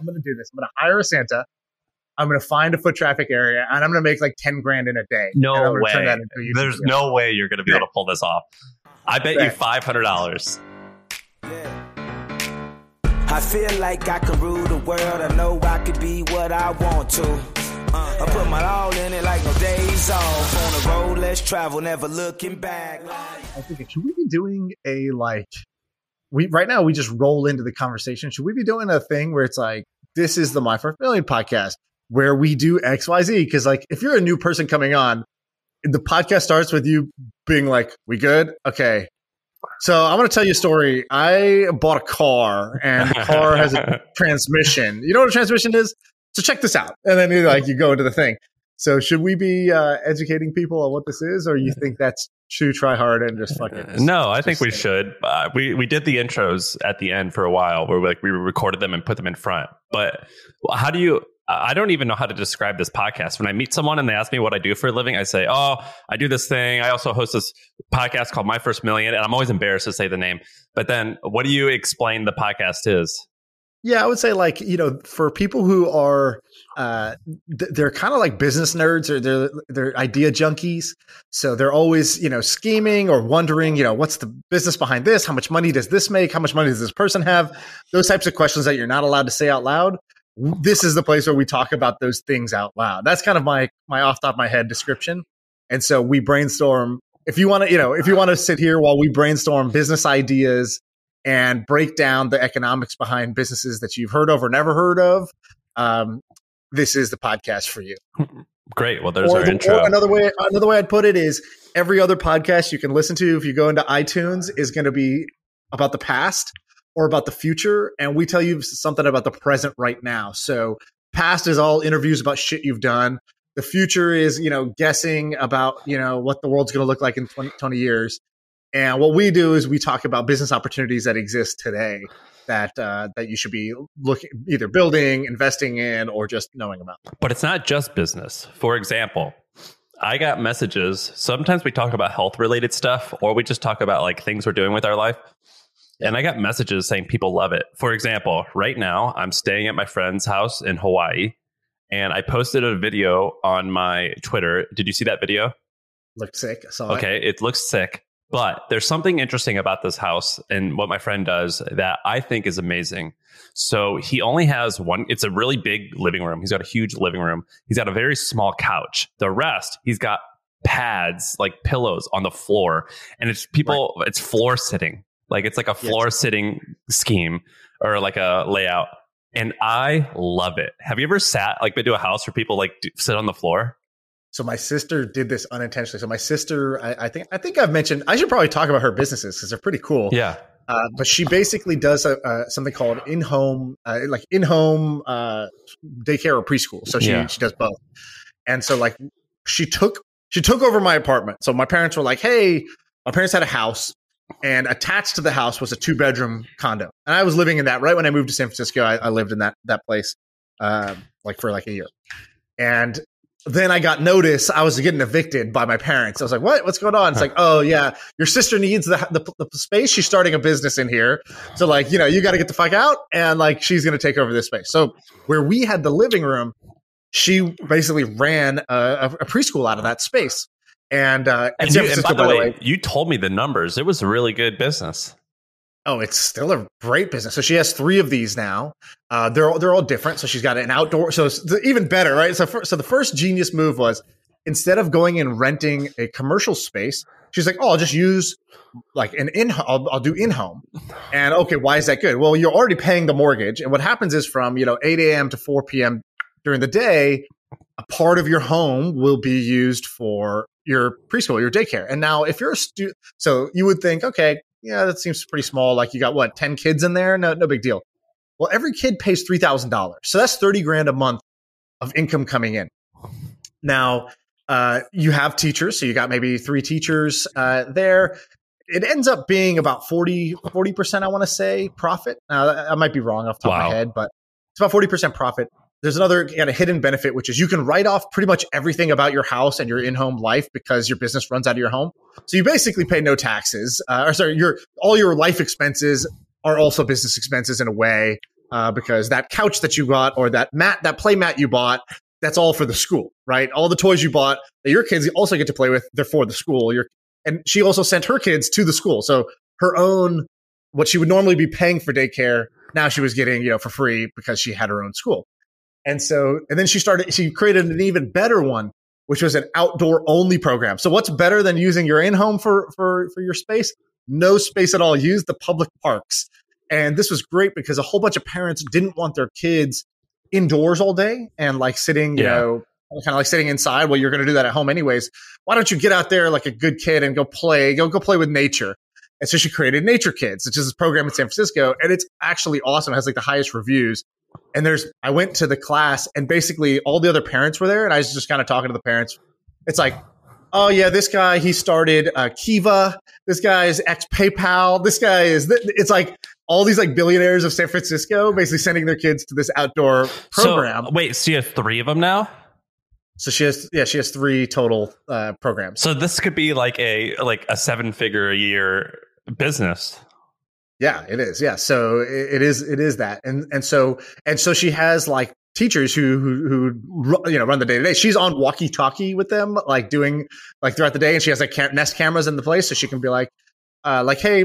I'm going to do this. I'm going to hire a Santa. I'm going to find a foot traffic area, and I'm going to make like 10 grand in a day. way. There's no way you're going to be able to pull this off. I bet you $500. I feel like I can rule the world. I know I could be what I want to. I put my all in it like no days off. On the road, let's travel, never looking back. I think, should we be doing a right now we just roll into the conversation. Should we be doing a thing where it's like, this is the My First Million podcast where we do XYZ? Because like, if you're a new person coming on, the podcast starts with you being like, we good? Okay. So I'm going to tell you a story. I bought a car and the car has a transmission. You know what a transmission is? So check this out. And then you go into the thing. So should we be educating people on what this is, or you think that's true try hard and just fucking? No, I think we should. We did the intros at the end for a while where we recorded them and put them in front. But how do you? I don't even know how to describe this podcast. When I meet someone and they ask me what I do for a living, I say, "Oh, I do this thing. I also host this podcast called My First Million," and I'm always embarrassed to say the name. But then, what do you explain the podcast is? Yeah, I would say for people who are they're kind of like business nerds, or they're idea junkies. So they're always, scheming or wondering, what's the business behind this? How much money does this make? How much money does this person have? Those types of questions that you're not allowed to say out loud. This is the place where we talk about those things out loud. That's kind of my off the top of my head description. And so we brainstorm. If you want to sit here while we brainstorm business ideas and break down the economics behind businesses that you've heard of or never heard of, this is the podcast for you. Great. Well, there's our intro. Another way I'd put it is every other podcast you can listen to, if you go into iTunes, is going to be about the past or about the future. And we tell you something about the present right now. So past is all interviews about shit you've done. The future is, guessing about, what the world's going to look like in 20 years. And what we do is we talk about business opportunities that exist today that you should be either building, investing in, or just knowing about. But it's not just business. For example, I got messages. Sometimes we talk about health related stuff, or we just talk about like things we're doing with our life. And I got messages saying people love it. For example, right now I'm staying at my friend's house in Hawaii, and I posted a video on my Twitter. Did you see that video? Looked sick. I saw it. Okay, it looks sick. But there's something interesting about this house and what my friend does that I think is amazing. So he only has one. It's a really big living room. He's got a huge living room. He's got a very small couch. The rest, he's got pads, like pillows on the floor. And it's it's floor sitting. Like it's like a floor sitting scheme or like a layout. And I love it. Have you ever been to a house where people sit on the floor? So my sister did this unintentionally. So my sister, I think I've mentioned, I should probably talk about her businesses because they're pretty cool. Yeah. But she basically does something called in-home daycare or preschool. So she does both. And so she took over my apartment. So my parents were like, hey, my parents had a house, and attached to the house was a 2-bedroom condo. And I was living in that right when I moved to San Francisco. I lived in that place for a year. And then I got notice I was getting evicted by my parents. I was like, what's going on? It's like, oh yeah, your sister needs the space. She's starting a business in here. So you got to get the fuck out. And she's going to take over this space. So where we had the living room, she basically ran a preschool out of that space. And by the way, you told me the numbers. It was a really good business. Oh, it's still a great business. So she has 3 of these now. They're all different. So she's got an outdoor. So it's even better, right? So the first genius move was, instead of going and renting a commercial space, she's like, "Oh, I'll just use an in-home. I'll do in-home." And okay, why is that good? Well, you're already paying the mortgage, and what happens is from 8 a.m. to 4 p.m. during the day, a part of your home will be used for your preschool, your daycare. And now, if you're a student, so you would think, okay, yeah, that seems pretty small. You got 10 kids in there? No big deal. Well, every kid pays $3,000. So that's $30,000 a month of income coming in. Now, you have teachers. So you got maybe 3 teachers there. It ends up being about 40%, I want to say, profit. Now, I might be wrong off the top of my head, but it's about 40% profit. There's another kind of hidden benefit, which is you can write off pretty much everything about your house and your in-home life because your business runs out of your home. So you basically pay no taxes. All your life expenses are also business expenses in a way. because that couch that you got or that play mat you bought, that's all for the school, right? All the toys you bought that your kids also get to play with, they're for the school. And she also sent her kids to the school. So her own, what she would normally be paying for daycare, now she was getting, for free because she had her own school. And then she created an even better one, which was an outdoor only program. So what's better than using your in-home for your space? No space at all. Use the public parks. And this was great because a whole bunch of parents didn't want their kids indoors all day and like sitting, kind of like sitting inside. Well, you're going to do that at home anyways. Why don't you get out there like a good kid and go play with nature? And so she created Nature Kids, which is this program in San Francisco. And it's actually awesome. It has like the highest reviews. And I went to the class and basically all the other parents were there. And I was just kind of talking to the parents. It's like, oh yeah, this guy, he started Kiva. This guy is ex-PayPal. This guy is, it's like all these like billionaires of San Francisco basically sending their kids to this outdoor program. So, wait, so you have 3 of them now? So she has 3 total programs. So this could be like a 7-figure a year business. Yeah, it is. Yeah. So it is that. And so she has like teachers who run the day to day. She's on walkie talkie with them, like doing like throughout the day. And she has like Nest cameras in the place. So she can be like, hey,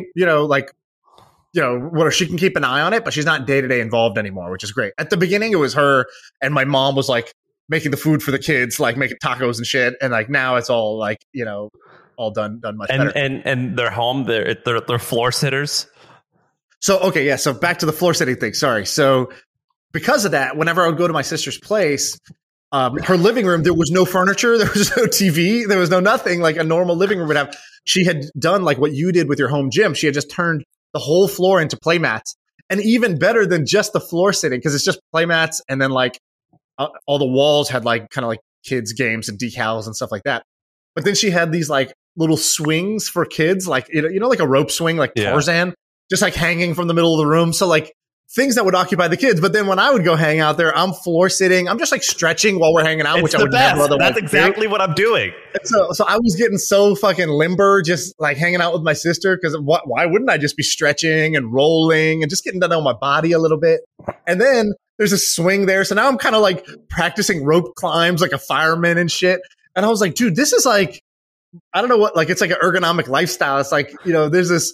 she can keep an eye on it, but she's not day to day involved anymore, which is great. At the beginning, it was her and my mom was like making the food for the kids, like making tacos and shit. And like now it's all like, all done much better. And they're home. They're floor sitters. So, okay, yeah. So back to the floor sitting thing. Sorry. So because of that, whenever I would go to my sister's place, her living room, there was no furniture. There was no TV. There was no nothing like a normal living room would have. She had done like what you did with your home gym. She had just turned the whole floor into play mats. And even better than just the floor sitting, because it's just play mats. And then like all the walls had like kind of like kids games and decals and stuff like that. But then she had these like little swings for kids, like, like a rope swing, like Tarzan. Just like hanging from the middle of the room. So like things that would occupy the kids. But then when I would go hang out there, I'm floor sitting. I'm just like stretching while we're hanging out, it's which I would never otherwise That's exactly what I'm doing. And so I was getting so fucking limber just like hanging out with my sister because why wouldn't I just be stretching and rolling and just getting to know my body a little bit? And then there's a swing there. So now I'm kind of like practicing rope climbs like a fireman and shit. And I was like, dude, this is like, I don't know what, like it's like an ergonomic lifestyle. It's like, there's this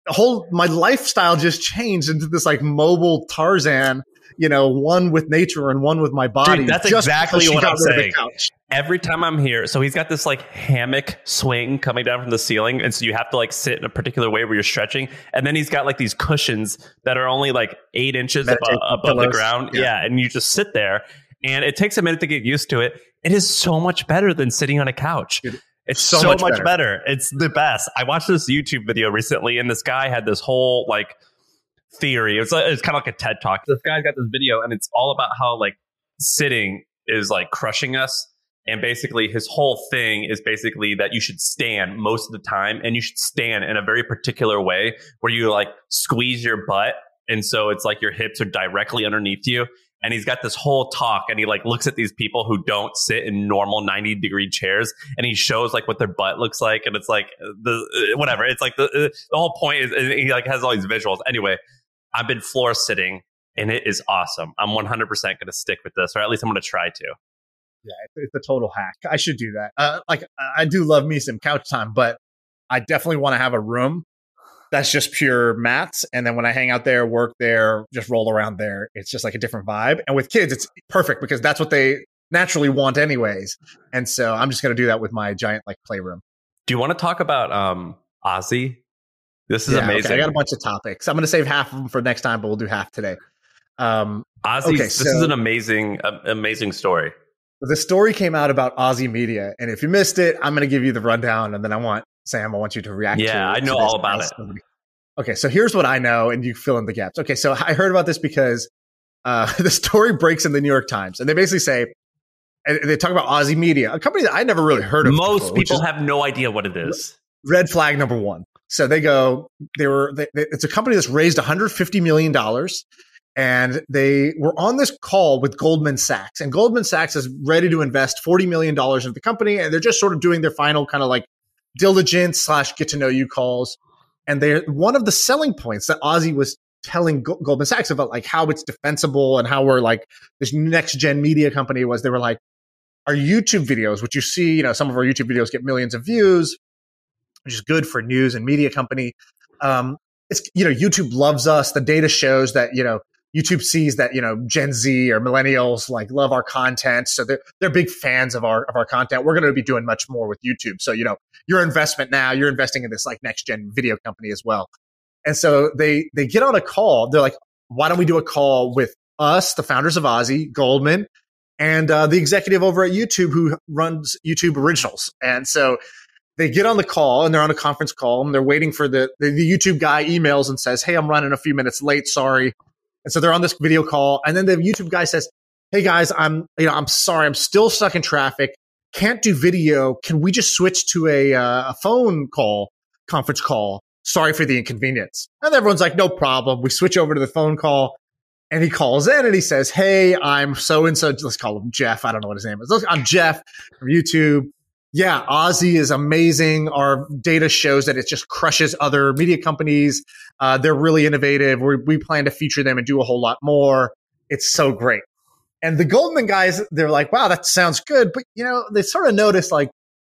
my lifestyle just changed into this like mobile Tarzan, one with nature and one with my body. Dude, that's exactly what I'm saying. Every time I'm here, so he's got this like hammock swing coming down from the ceiling. And so you have to like sit in a particular way where you're stretching. And then he's got like these cushions that are only like 8 inches above the ground. Yeah. And you just sit there and it takes a minute to get used to it. It is so much better than sitting on a couch. It's so much better. It's the best. I watched this YouTube video recently, and this guy had this whole like theory. It's kind of like a TED Talk. This guy's got this video, and it's all about how like sitting is like crushing us. And basically, his whole thing is basically that you should stand most of the time, and you should stand in a very particular way where you like squeeze your butt, and so it's like your hips are directly underneath you. And he's got this whole talk and he like looks at these people who don't sit in normal 90-degree chairs and he shows like what their butt looks like. And it's like whatever. It's like the whole point is he like has all these visuals. Anyway, I've been floor sitting and it is awesome. I'm 100% going to stick with this, or at least I'm going to try to. Yeah, it's a total hack. I should do that. Like I do love me some couch time, but I definitely want to have a room that's just pure mats. And then when I hang out there, work there, just roll around there, it's just like a different vibe. And with kids, it's perfect because that's what they naturally want anyways. And so I'm just going to do that with my giant like playroom. Do you want to talk about Ozzy? This is amazing. Okay. I got a bunch of topics. I'm going to save half of them for next time, but we'll do half today. This is an amazing story. The story came out about Ozzy Media. And if you missed it, I'm going to give you the rundown. And then I want you to react to it. Yeah, I know all about it. Okay, so here's what I know, and you fill in the gaps. Okay, so I heard about this because the story breaks in the New York Times. And they basically say, and they talk about Ozzy Media, a company that I never really heard of. Most people have no idea what it is. Red flag number one. So they go, it's a company that's raised $150 million. And they were on this call with Goldman Sachs. And Goldman Sachs is ready to invest $40 million into the company. And they're just sort of doing their final kind of like diligence / get to know you calls. And one of the selling points that Ozzy was telling Goldman Sachs about like how it's defensible and how we're like this next gen media company was. They were like, our YouTube videos, which you see, some of our YouTube videos get millions of views, which is good for news and media company. It's, YouTube loves us. The data shows that, YouTube sees that, Gen Z or millennials like love our content. So they're big fans of our content. We're going to be doing much more with YouTube. So, your investment now, you're investing in this like next gen video company as well. And so they get on a call. They're like, why don't we do a call with us, the founders of Ozzy, Goldman, and the executive over at YouTube who runs YouTube Originals. And so they get on the call and they're on a conference call and they're waiting for the YouTube guy emails and says, hey, I'm running a few minutes late. Sorry. And so they're on this video call. And then the YouTube guy says, hey guys, I'm sorry. I'm still stuck in traffic. Can't do video. Can we just switch to a phone call, conference call? Sorry for the inconvenience. And everyone's like, no problem. We switch over to the phone call. And he calls in and he says, hey, I'm so-and-so. Let's call him Jeff. I don't know what his name is. I'm Jeff from YouTube. Yeah, Ozzy is amazing. Our data shows that it just crushes other media companies. They're really innovative. We plan to feature them and do a whole lot more. It's so great. And the Goldman guys, they're like, wow, that sounds good. But, they sort of noticed like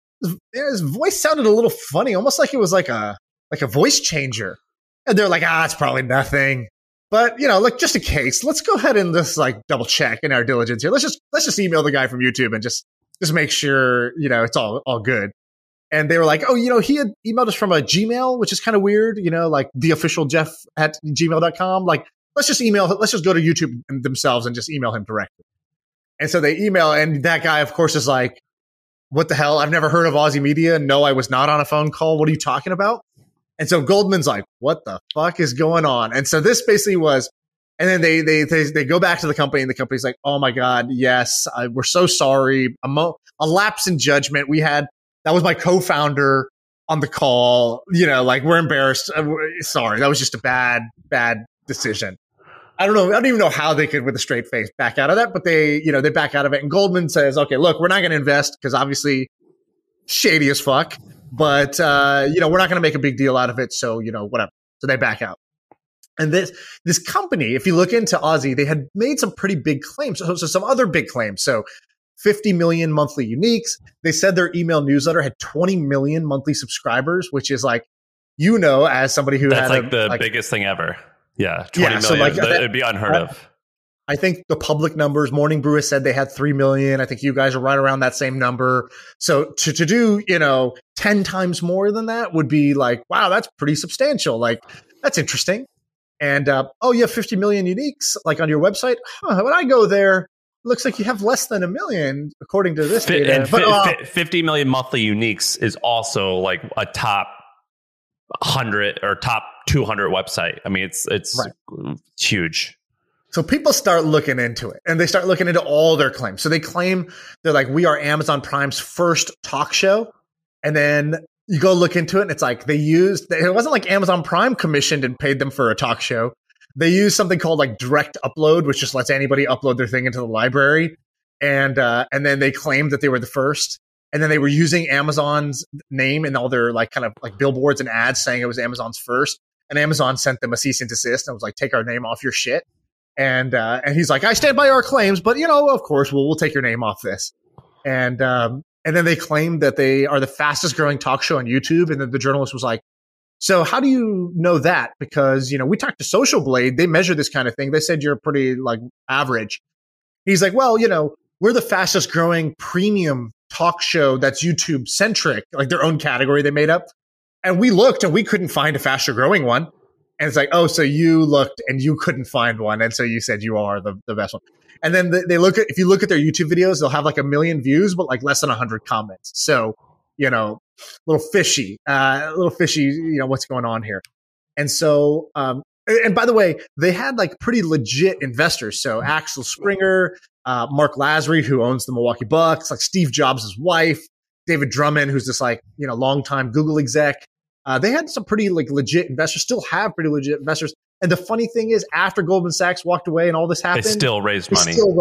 his voice sounded a little funny, almost like it was like a voice changer. And they're like, it's probably nothing. But, like just in case, let's go ahead and just like double check in our diligence here. Let's just email the guy from YouTube and just make sure, it's all good. And they were like, oh, he had emailed us from a Gmail, which is kind of weird, like the official Jeff at gmail.com. Like, let's just go to YouTube themselves and just email him directly. And so they email, and that guy, of course, is like, what the hell? I've never heard of Ozzy Media. No, I was not on a phone call. What are you talking about? And so Goldman's like, what the fuck is going on? And so this basically was, and then they go back to the company and the company's like, oh my God, yes, we're so sorry. A lapse in judgment. That was my co-founder on the call, like we're embarrassed. Sorry. That was just a bad decision. I don't even know how they could with a straight face back out of that, but they back out of it. And Goldman says, okay, look, we're not going to invest because obviously shady as fuck. But, we're not going to make a big deal out of it. So, whatever. So they back out. And this company, if you look into Ozzy, they had made some pretty big claims. So some other big claims. So 50 million monthly uniques. They said their email newsletter had 20 million monthly subscribers, which is like, as somebody who that's had the biggest thing ever. Yeah. 20 million. So it'd be unheard of. I think the public numbers, Morning Brew has said they had 3 million. I think you guys are right around that same number. So to do, 10 times more than that would be like, wow, that's pretty substantial. Like, that's interesting. And, you have 50 million uniques like on your website. When I go there, it looks like you have less than 1 million according to this data. And 50 million monthly uniques is also like a top 100 or top 200 website. I mean, it's right. Huge. So people start looking into it and they start looking into all their claims. So they claim they're like, we are Amazon Prime's first talk show. And then you go look into it and it's like it wasn't like Amazon Prime commissioned and paid them for a talk show. They use something called like direct upload, which just lets anybody upload their thing into the library. And then they claimed that they were the first. And then they were using Amazon's name in all their like kind of like billboards and ads saying it was Amazon's first. And Amazon sent them a cease and desist and was like, take our name off your shit. And he's like, I stand by our claims, but of course we'll take your name off this. And then they claimed that they are the fastest growing talk show on YouTube. And then the journalist was like, so how do you know that? Because, we talked to Social Blade. They measure this kind of thing. They said you're pretty like average. He's like, well, we're the fastest growing premium talk show that's YouTube centric, like their own category they made up. And we looked and we couldn't find a faster growing one. And it's like, oh, so you looked and you couldn't find one. And so you said you are the best one. And then if you look at their YouTube videos, they'll have like 1 million views, but like less than 100 comments. So, a little fishy, what's going on here. And so, and by the way, they had like pretty legit investors. So Axel Springer, Mark Lazary, who owns the Milwaukee Bucks, like Steve Jobs' wife, David Drummond, who's this like, longtime Google exec. They had some pretty like legit investors, still have pretty legit investors. And the funny thing is, after Goldman Sachs walked away and all this happened, they still raised money.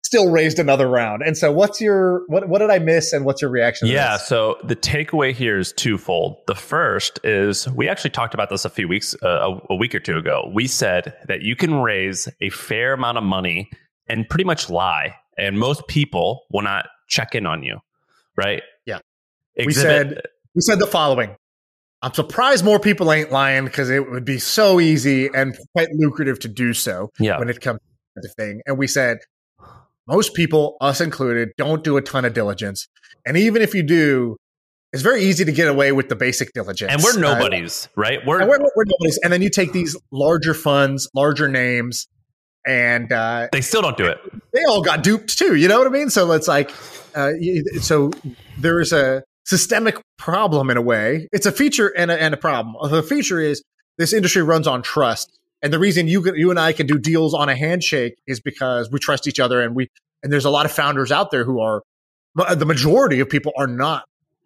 still raised another round. And so what did I miss and what's your reaction to this? So the takeaway here is twofold. The first is we actually talked about this a few weeks, a week or two ago. We said that you can raise a fair amount of money and pretty much lie. And most people will not check in on you, right? Yeah. We said the following. I'm surprised more people ain't lying because it would be so easy and quite lucrative to do so when it comes to the thing. And we said, most people, us included, don't do a ton of diligence. And even if you do, it's very easy to get away with the basic diligence. And we're nobodies, right? We're nobodies. And then you take these larger funds, larger names, and they still don't do it. They all got duped too. You know what I mean? So it's like, so there is a systemic problem in a way. It's a feature and a problem. The feature is this industry runs on trust. And the reason you and I can do deals on a handshake is because we trust each other, and there's a lot of founders out there who are, the majority of people are not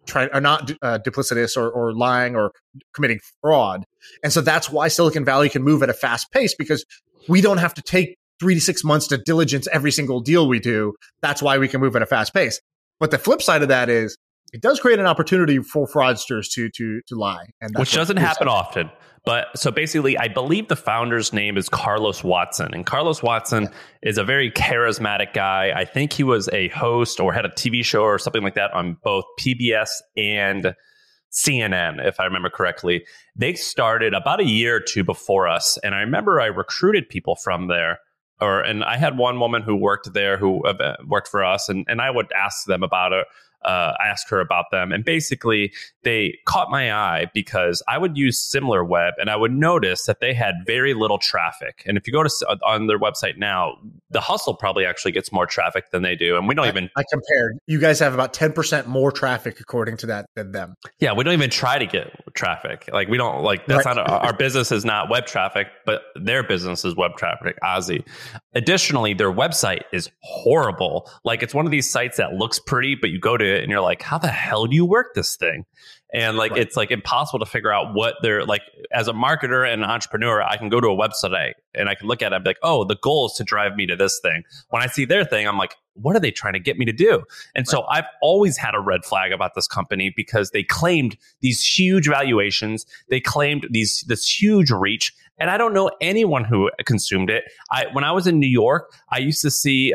duplicitous or lying or committing fraud. And so that's why Silicon Valley can move at a fast pace, because we don't have to take 3 to 6 months to diligence every single deal we do. That's why we can move at a fast pace. But the flip side of that is it does create an opportunity for fraudsters to lie, and which doesn't happen often. But so basically, I believe the founder's name is Carlos Watson. And Carlos Watson is a very charismatic guy. I think he was a host or had a TV show or something like that on both PBS and CNN, if I remember correctly. They started about a year or two before us. And I remember I recruited people from there. And I had one woman who worked there who worked for us. And I would ask them about it. Ask her about them. And basically, they caught my eye because I would use SimilarWeb and I would notice that they had very little traffic. And if you go on their website now, The Hustle probably actually gets more traffic than they do. And we don't I compared. You guys have about 10% more traffic according to that than them. Yeah, we don't even try to get traffic. Like we don't that's not our business is not web traffic, but their business is web traffic, Ozzy. Additionally, their website is horrible. Like it's one of these sites that looks pretty, but you go to it and you're like, how the hell do you work this thing? And like it's like impossible to figure out what they're like. As a marketer and an entrepreneur, I can go to a website and I can look at it and be like, oh, the goal is to drive me to this thing. When I see their thing, I'm like, what are they trying to get me to do? And so I've always had a red flag about this company because they claimed these huge valuations. They claimed this huge reach. And I don't know anyone who consumed it. When I was in New York, I used to see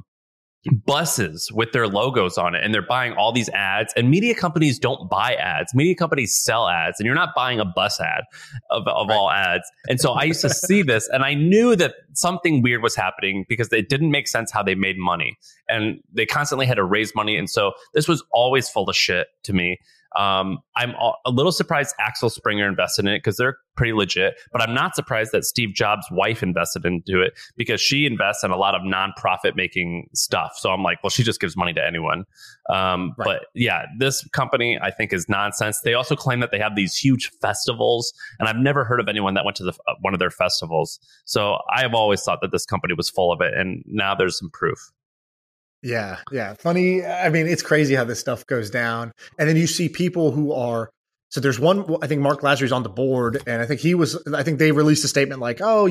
buses with their logos on it, and they're buying all these ads. And media companies don't buy ads. Media companies sell ads, and you're not buying a bus ad of all ads. And so I used to see this, and I knew that something weird was happening because it didn't make sense how they made money, and they constantly had to raise money. And so this was always full of shit to me. I'm a little surprised Axel Springer invested in it because they're pretty legit, but I'm not surprised that Steve Jobs' wife invested into it because she invests in a lot of nonprofit making stuff. So I'm like, well, she just gives money to anyone. But yeah, this company I think is nonsense. They also claim that they have these huge festivals, and I've never heard of anyone that went to one of their festivals. So I have always thought that this company was full of it, and now there's some proof. Yeah. Funny. I mean, it's crazy how this stuff goes down. And then you see people who are, so there's one, I think Mark Lazarus on the board, and I think they released a statement like, oh,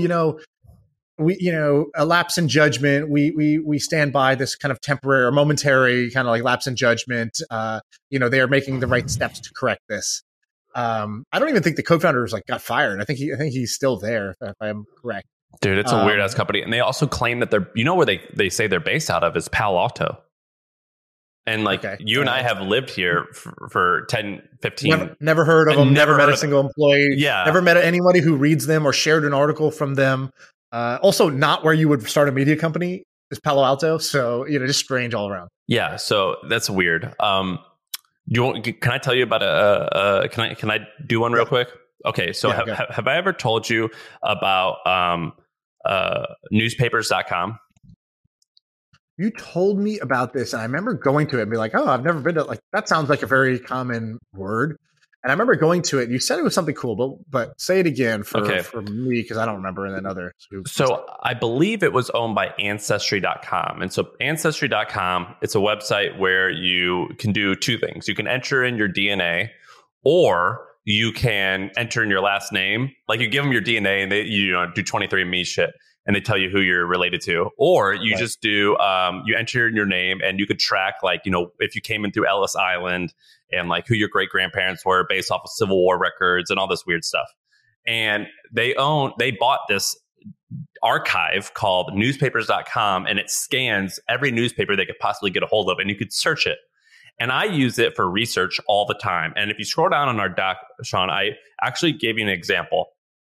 a lapse in judgment. We stand by this kind of temporary or momentary kind of like lapse in judgment. They are making the right steps to correct this. I don't even think the co-founders got fired. I think he's still there, if I'm correct. Dude, it's a weird ass company. And they also claim that where they say they're based out of is Palo Alto. And you and I have lived here for 10, 15. Never heard of them. Never met a single employee. Yeah. Never met anybody who reads them or shared an article from them. Also not where you would start a media company is Palo Alto. So, just strange all around. Yeah. So that's weird. Can I tell you about can I do one real quick? Okay. So have I ever told you about newspapers.com? You told me about this, and I remember going to it and be like, oh, I've never been to that sounds like a very common word. And I remember going to it, and you said it was something cool, but say it again for me, because I don't remember, and then other. So I believe it was owned by Ancestry.com. And so Ancestry.com, it's a website where you can do two things. You can enter in your DNA, or you can enter in your last name. Like you give them your DNA and they do 23andMe shit. and they tell you who you're related to. Or you just do, you enter your name and you could track, like, you know, if you came in through Ellis Island and like who your great grandparents were based off of Civil War records and all this weird stuff. And they bought this archive called newspapers.com, and it scans every newspaper they could possibly get a hold of, and you could search it. And I use it for research all the time. And if you scroll down on our doc, Sean, I actually gave you an example.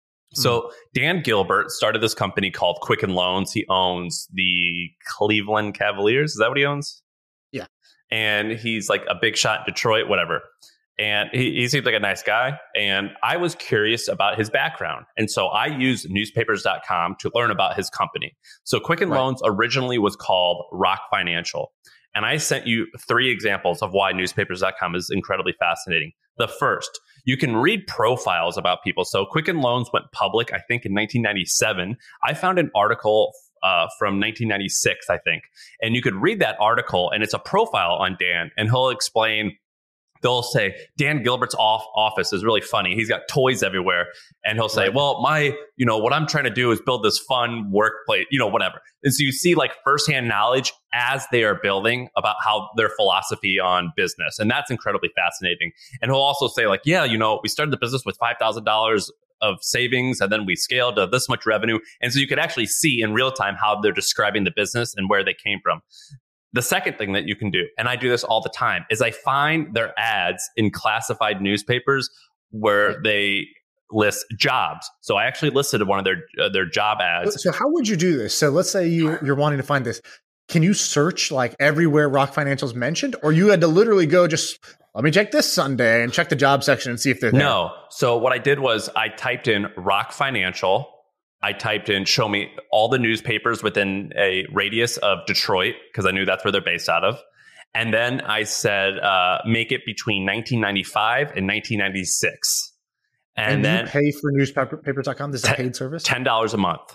So Dan Gilbert started this company called Quicken Loans. He owns the Cleveland Cavaliers. Is that what he owns? Yeah. And he's like a big shot in Detroit, whatever. And he seems like a nice guy. And I was curious about his background. And so I used newspapers.com to learn about his company. So Quicken Loans originally was called Rock Financial. And I sent you 3 examples of why newspapers.com is incredibly fascinating. The first, you can read profiles about people. So Quicken Loans went public, I think, in 1997. I found an article from 1996, I think. And you could read that article, and it's a profile on Dan. And he'll explain, they'll say, Dan Gilbert's office is really funny. He's got toys everywhere. And he'll say, well, what I'm trying to do is build this fun workplace, whatever. And so you see like firsthand knowledge as they are building about how their philosophy on business. And that's incredibly fascinating. And he'll also say like, we started the business with $5,000 of savings, and then we scaled to this much revenue. And so you could actually see in real time how they're describing the business and where they came from. The second thing that you can do, and I do this all the time, is I find their ads in classified newspapers where they list jobs. So I actually listed one of their job ads. So how would you do this? So let's say you're wanting to find this. Can you search like everywhere Rock Financial's mentioned, or you had to literally go just, let me check this Sunday and check the job section and see if they're there? No. So what I did was I typed in Rock Financial. I typed in, show me all the newspapers within a radius of Detroit, because I knew that's where they're based out of. And then I said, make it between 1995 and 1996. And then you pay for newspapers.com? This is a paid service? $10 a month.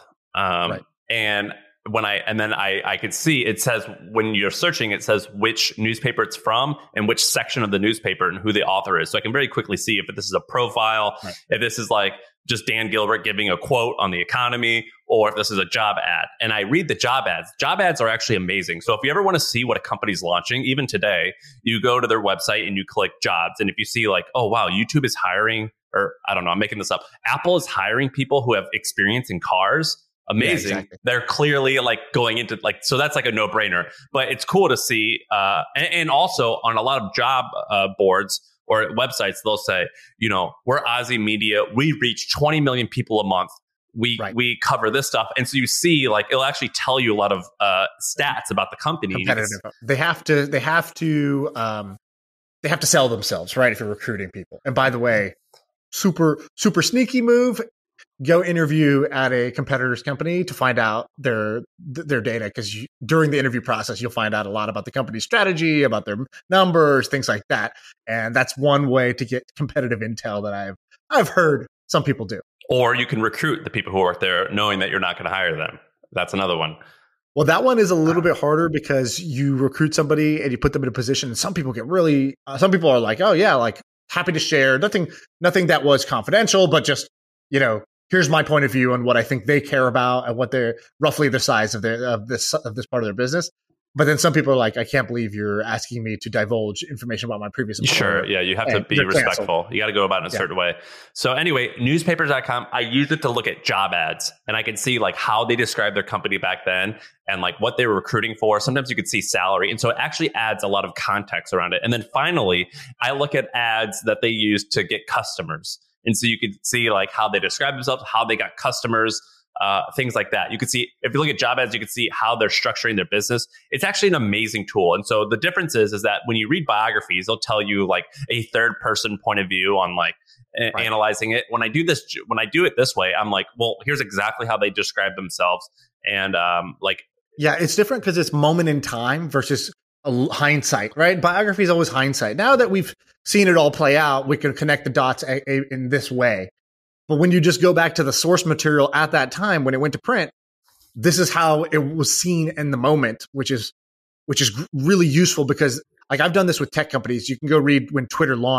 And then I could see, it says, when you're searching, it says which newspaper it's from and which section of the newspaper and who the author is. So I can very quickly see if this is a profile, if this is like just Dan Gilbert giving a quote on the economy, or if this is a job ad. And I read the job ads. Job ads are actually amazing. So if you ever want to see what a company's launching, even today, you go to their website and you click jobs. And if you see like, oh, wow, YouTube is hiring, or I don't know, I'm making this up. Apple is hiring people who have experience in cars. Amazing. Yeah, exactly. They're clearly like going into like, so that's like a no brainer, but it's cool to see. And also on a lot of job boards or websites, they'll say, we're Ozzy Media. We reach 20 million people a month. We cover this stuff. And so you see, like, it'll actually tell you a lot of stats about the company. They have to sell themselves, right? If you're recruiting people. And by the way, super sneaky move. Go interview at a competitor's company to find out their data, because during the interview process, you'll find out a lot about the company's strategy, about their numbers, things like that. And that's one way to get competitive intel that I've heard some people do. Or you can recruit the people who work there knowing that you're not going to hire them. That's another one. Well, that one is a little bit harder because you recruit somebody and you put them in a position, and some people get really, some people are like, oh yeah, like happy to share nothing that was confidential, but just, here's my point of view on what I think they care about and what they're roughly the size of this part of their business. But then some people are like, I can't believe you're asking me to divulge information about my previous employer. Sure. Yeah. You have to be respectful. Canceled. You got to go about it in a certain way. So anyway, newspapers.com, I use it to look at job ads, and I can see like how they described their company back then and like what they were recruiting for. Sometimes you could see salary. And so it actually adds a lot of context around it. And then finally, I look at ads that they use to get customers. And so you could see like how they describe themselves, how they got customers, things like that. You could see, if you look at job ads, you could see how they're structuring their business. It's actually an amazing tool. And so the difference is that when you read biographies, they'll tell you like a third person point of view on like analyzing it. When I do it this way, I'm like, well, here's exactly how they describe themselves. And yeah, it's different because it's moment in time versus hindsight, right? Biography is always hindsight. Now that we've seen it all play out, we can connect the dots in this way. But when you just go back to the source material at that time, when it went to print, this is how it was seen in the moment, which is really useful because like I've done this with tech companies. You can go read when Twitter launched,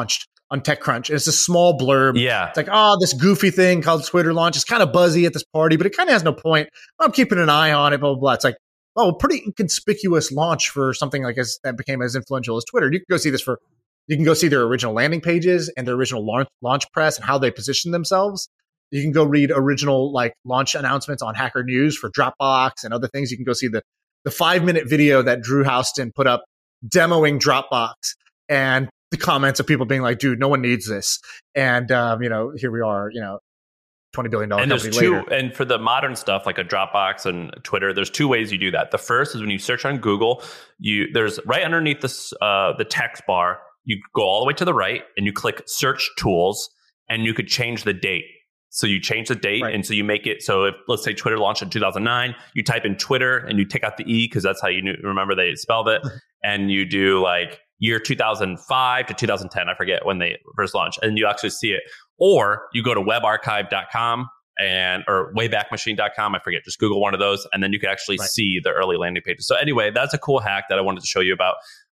on TechCrunch. And it's a small blurb. Yeah. It's like, oh, this goofy thing called Twitter launch is kind of buzzy at this party, but it kind of has no point. I'm keeping an eye on it, blah, blah, blah. It's like, oh, pretty inconspicuous launch for something like that became as influential as Twitter. You can go see their original landing pages and their original launch press and how they position themselves. You can go read original like launch announcements on Hacker News for Dropbox and other things. You can go see the 5-minute video that Drew Houston put up demoing Dropbox and the comments of people being like, dude, no one needs this. And, here we are, $20 billion and company later. And for the modern stuff like a Dropbox and Twitter, there's two ways you do that. The first is when you search on Google, there's right underneath this, the text bar, you go all the way to the right and you click search tools and you could change the date. So you change the date, right. And so you make it so if, let's say, Twitter launched in 2009, you type in Twitter and you take out the E because that's how you remember they spelled it, and you do like year 2005 to 2010, I forget when they first launched, and you actually see it. Or you go to webarchive.com or waybackmachine.com, I forget, just Google one of those, and then you can actually see the early landing pages. So anyway, that's a cool hack that I wanted to show you about.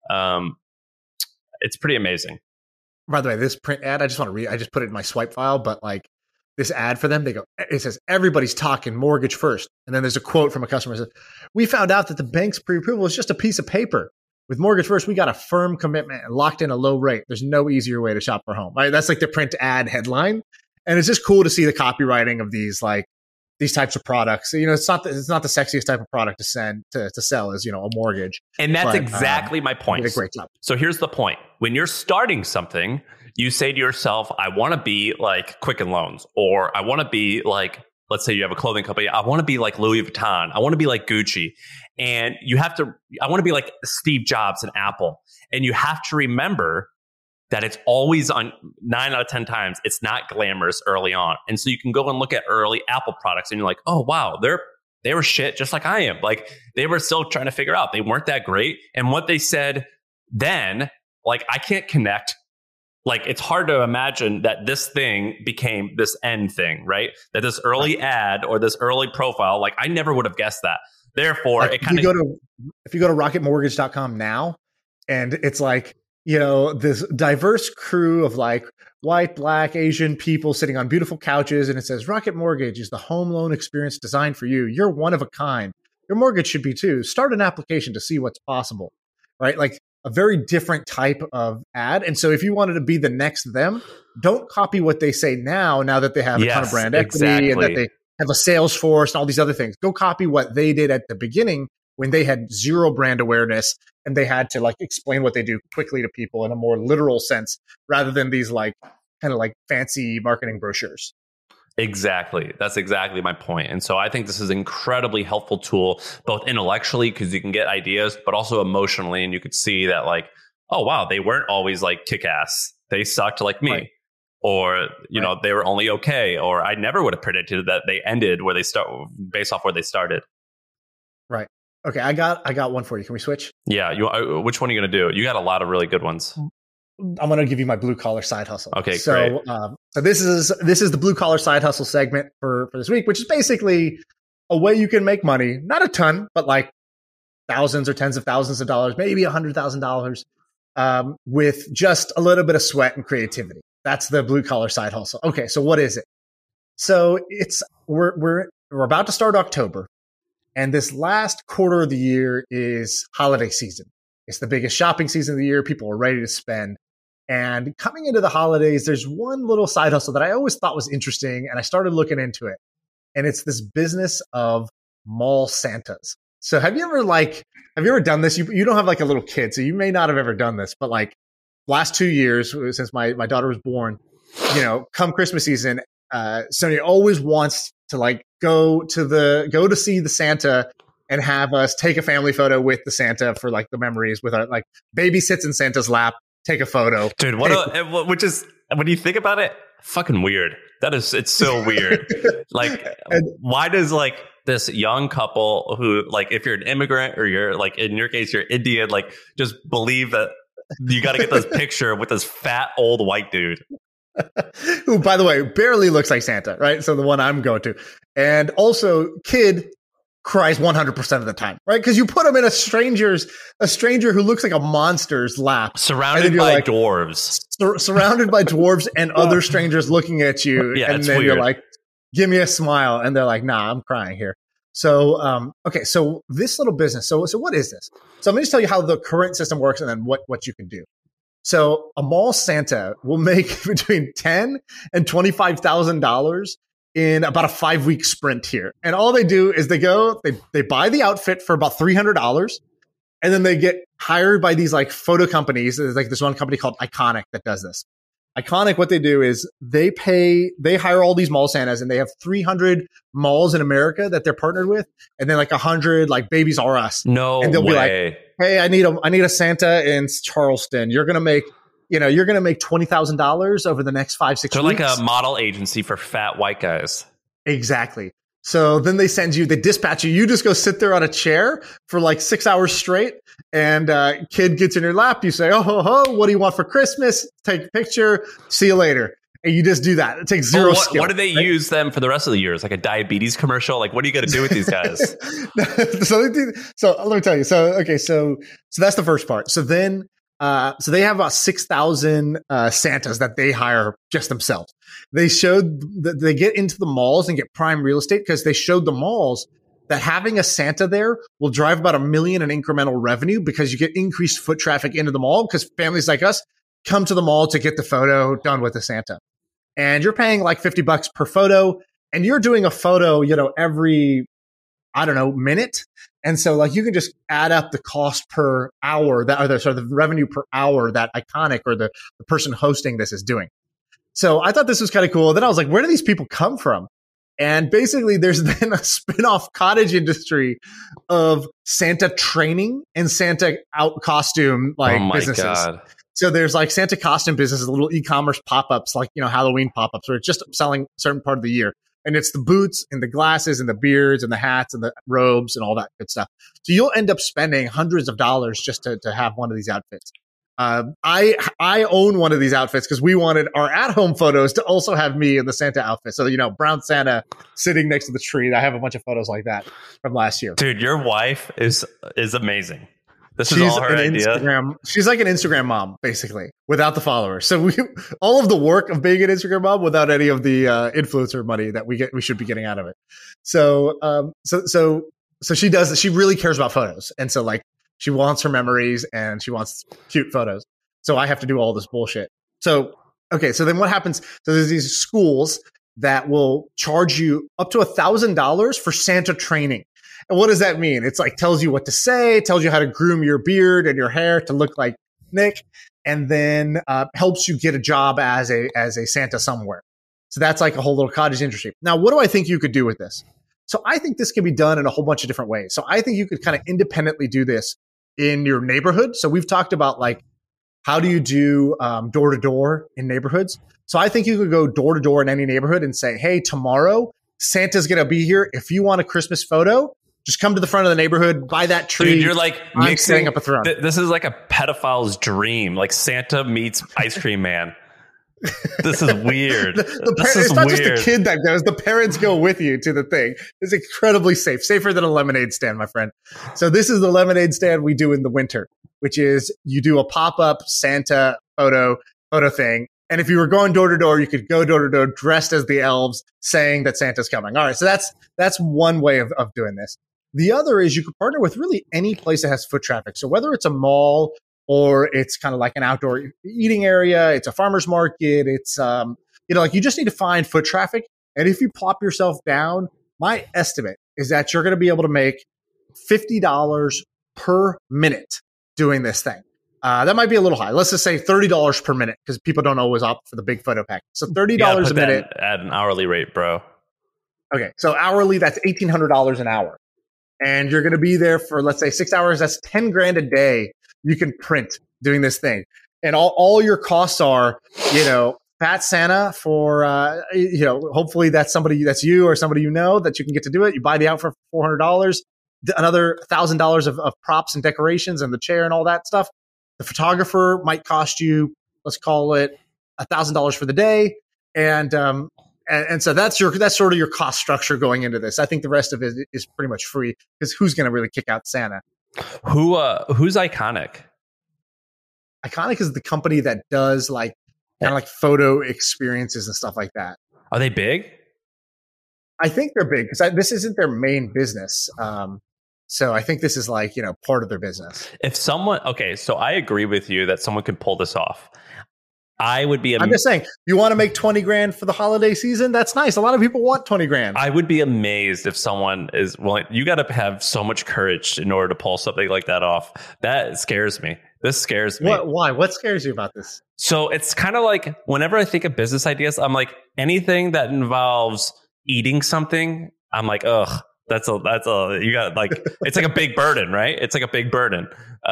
It's pretty amazing. By the way, this print ad, I just put it in my swipe file, but like, this ad for them, it says, everybody's talking mortgage first. And then there's a quote from a customer that says, we found out that the bank's pre-approval is just a piece of paper. With mortgage first, we got a firm commitment and locked in a low rate. There's no easier way to shop for home. Right? That's like the print ad headline. And it's just cool to see the copywriting of these types of products. It's not the sexiest type of product to sell as, a mortgage. And that's exactly my point. Did a great job. So here's the point. When you're starting something, you say to yourself, I want to be like Quicken Loans, or I want to be like, let's say you have a clothing company. I want to be like Louis Vuitton. I want to be like Gucci. And I want to be like Steve Jobs and Apple. And you have to remember that it's always on 9 out of 10 times, it's not glamorous early on. And so you can go and look at early Apple products and you're like, oh, wow, they were shit just like I am. Like they were still trying to figure out. They weren't that great. And what they said then, like I can't connect. Like, it's hard to imagine that this thing became this end thing, right? That this early ad or this early profile, like I never would have guessed that. Therefore, like, if you go to rocketmortgage.com now, and it's like, this diverse crew of like white, black, Asian people sitting on beautiful couches, and it says Rocket Mortgage is the home loan experience designed for you. You're one of a kind. Your mortgage should be too. Start an application to see what's possible, right? Like, a very different type of ad. And so if you wanted to be the next them, don't copy what they say now that they have a ton of brand equity and that they have a sales force and all these other things. Go copy what they did at the beginning when they had zero brand awareness and they had to like explain what they do quickly to people in a more literal sense rather than these like kind of like fancy marketing brochures. Exactly. That's exactly my point. And so I think this is an incredibly helpful tool, both intellectually, because you can get ideas, but also emotionally. And you could see that like, oh, wow, they weren't always like kick-ass. They sucked like me. Right. Or, they were only okay. Or I never would have predicted that they ended where they start based off where they started. Right. Okay. I got one for you. Can we switch? Yeah. Which one are you going to do? You got a lot of really good ones. I'm going to give you my blue collar side hustle. Okay, so, great. So this is the blue collar side hustle segment for this week, which is basically a way you can make money, not a ton, but like thousands or tens of thousands of dollars, maybe $100,000, with just a little bit of sweat and creativity. That's the blue collar side hustle. Okay, so what is it? So we're about to start October, and this last quarter of the year is holiday season. It's the biggest shopping season of the year. People are ready to spend. And coming into the holidays, there's one little side hustle that I always thought was interesting, and I started looking into it. And it's this business of mall Santas. So have you ever done this? You don't have like a little kid, so you may not have ever done this, but like last 2 years since my daughter was born, come Christmas season, Sonia always wants to like go to see the Santa and have us take a family photo with the Santa for like the memories with our like baby sits in Santa's lap, take a photo. Dude, which is, when you think about it, fucking weird. It's so weird. Like, why does like this young couple who like, if you're an immigrant or you're like, in your case, you're Indian, like just believe that you got to get this picture with this fat old white dude. Who, by the way, barely looks like Santa, right? So the one I'm going to. And also, kid, cries 100% of the time, right? Because you put them in a stranger who looks like a monster's lap, surrounded by dwarves, surrounded by dwarves and other strangers looking at you, and then you're like, "Give me a smile," and they're like, "Nah, I'm crying here." So, okay, so this little business. So what is this? So I'm going to tell you how the current system works, and then what you can do. So a mall Santa will make between $10,000 and $25,000 in about a 5-week sprint here. And all they do is they buy the outfit for about $300, and then they get hired by these like photo companies. There's like this one company called Iconic that does this. Iconic, what they do is they hire all these mall Santas, and they have 300 malls in America that they're partnered with, and then like 100 like Babies R Us. No and they'll way. be like, "Hey, I need a Santa in Charleston. You're gonna make $20,000 over the next 5-6 weeks." They're like a model agency for fat white guys. Exactly. So then they dispatch you. You just go sit there on a chair for like 6 hours straight, and kid gets in your lap. You say, "Oh, ho, ho, what do you want for Christmas?" Take a picture. See you later. And you just do that. It takes zero skill. What do they use them for the rest of the year? It's like a diabetes commercial. Like, what are you going to do with these guys? So let me tell you. So that's the first part. So then, so they have about 6,000 Santas that they hire just themselves. They showed that they get into the malls and get prime real estate because they showed the malls that having a Santa there will drive about $1 million in incremental revenue because you get increased foot traffic into the mall because families like us come to the mall to get the photo done with the Santa. And you're paying like $50 per photo, and you're doing a photo, every, minute. And so like you can just add up the cost per hour the revenue per hour that Iconic or the person hosting this is doing. So I thought this was kind of cool. Then I was like, where do these people come from? And basically there's then a spin-off cottage industry of Santa training and Santa out costume businesses. God. So there's like Santa costume businesses, little e-commerce pop-ups, like, Halloween pop-ups where it's just selling a certain part of the year. And it's the boots and the glasses and the beards and the hats and the robes and all that good stuff. So you'll end up spending hundreds of dollars just to have one of these outfits. I own one of these outfits because we wanted our at-home photos to also have me in the Santa outfit. So, brown Santa sitting next to the tree. I have a bunch of photos like that from last year. Dude, your wife is amazing. She's all her idea. She's like an Instagram mom, basically, without the followers. So all of the work of being an Instagram mom without any of the influencer money that we should be getting out of it. So she does. She really cares about photos, and so like she wants her memories and she wants cute photos. So I have to do all this bullshit. So okay, so then what happens? So there's these schools that will charge you up to $1,000 for Santa training. And what does that mean? It's like tells you what to say, tells you how to groom your beard and your hair to look like Nick, and then helps you get a job as a Santa somewhere. So that's like a whole little cottage industry. Now, what do I think you could do with this? So I think this can be done in a whole bunch of different ways. So I think you could kind of independently do this in your neighborhood. So we've talked about like, how do you do door to door in neighborhoods? So I think you could go door to door in any neighborhood and say, "Hey, tomorrow Santa's going to be here. If you want a Christmas photo, just come to the front of the neighborhood, buy that tree." Dude, you're like setting up a throne. This is like a pedophile's dream. Like Santa meets Ice Cream Man. This is weird. It's not just the kid that goes. The parents go with you to the thing. It's incredibly safe. Safer than a lemonade stand, my friend. So this is the lemonade stand we do in the winter, which is you do a pop-up Santa photo thing. And if you were going door to door, you could go door to door dressed as the elves saying that Santa's coming. All right. So that's one way of doing this. The other is you could partner with really any place that has foot traffic. So whether it's a mall or it's kind of like an outdoor eating area, it's a farmer's market, it's, like you just need to find foot traffic. And if you plop yourself down, my estimate is that you're going to be able to make $50 per minute doing this thing. That might be a little high. Let's just say $30 per minute because people don't always opt for the big photo pack. So $30 a minute at an hourly rate, bro. Okay, so hourly, that's $1,800 an hour, and you're going to be there for let's say 6 hours. That's $10,000 a day you can print doing this thing, and all your costs are, Fat Santa for hopefully that's you or somebody that you can get to do it. You buy the outfit for $400, another $1,000 of props and decorations and the chair and all that stuff. The photographer might cost you, let's call it $1,000 for the day. And And so that's sort of your cost structure going into this. I think the rest of it is pretty much free because who's going to really kick out Santa? Who's Iconic? Iconic is the company that does like kind of like photo experiences and stuff like that. Are they big? I think they're big because this isn't their main business. So I think this is like, part of their business. So I agree with you that someone could pull this off. I'm just saying, you want to make 20 grand for the holiday season? That's nice. A lot of people want 20 grand. I would be amazed if someone is willing. You got to have so much courage in order to pull something like that off. That scares me. This scares me. Why? What scares you about this? So it's kind of like whenever I think of business ideas, I'm like, anything that involves eating something, I'm like, ugh. You got like, it's like a big burden, right? It's like a big burden.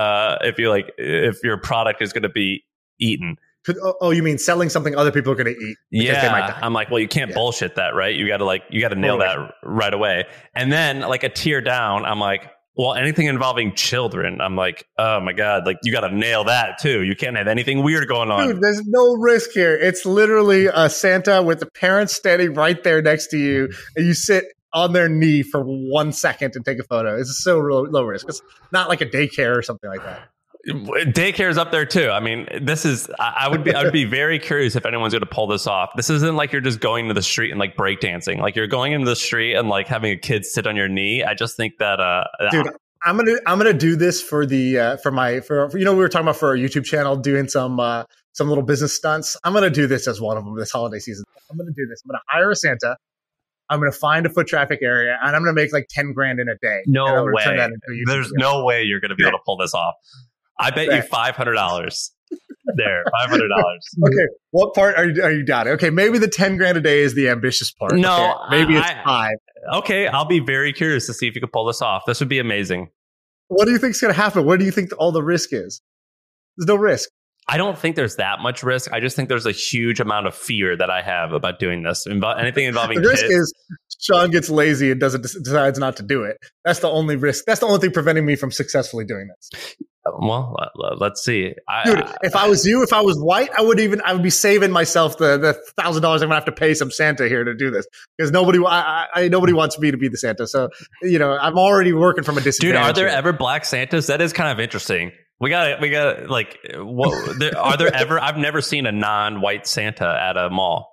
If your product is going to be eaten. You mean selling something other people are going to eat? Yeah. They might die. I'm like, well, you can't bullshit that, right? You got to nail that right away. And then like a tier down, I'm like, well, anything involving children, I'm like, oh my God, like you got to nail that too. You can't have anything weird going on. Dude, there's no risk here. It's literally a Santa with the parents standing right there next to you, and you sit on their knee for 1 second and take a photo. It's so low risk. It's not like a daycare or something like that. Daycare is up there too. I mean, I would be very curious if anyone's going to pull this off. This isn't like you're just going to the street and like breakdancing. Like you're going into the street and like having a kid sit on your knee. I just think that, dude, I'm gonna do this for we were talking about for our YouTube channel doing some little business stunts. I'm gonna do this as one of them this holiday season. I'm gonna do this. I'm gonna hire a Santa. I'm going to find a foot traffic area and I'm going to make like 10 grand in a day. No way. There's no way you're going to be able to pull this off. I bet you $500 there. $500. Okay. What part are you doubting? Okay. Maybe the 10 grand a day is the ambitious part. No, okay, maybe it's 5. Okay. I'll be very curious to see if you could pull this off. This would be amazing. What do you think is going to happen? What do you think all the risk is? There's no risk. I don't think there's that much risk. I just think there's a huge amount of fear that I have about doing this. Anything involving the risk kids. Is Sean gets lazy and decides not to do it. That's the only risk. That's the only thing preventing me from successfully doing this. Well, let's see. Dude, if I was you, if I was white, I would be saving myself the $1,000 I'm gonna have to pay some Santa here to do this because nobody wants me to be the Santa. So I'm already working from a disadvantage. Dude, are there ever black Santas? That is kind of interesting. We got like what? Are there ever? I've never seen a non-white Santa at a mall.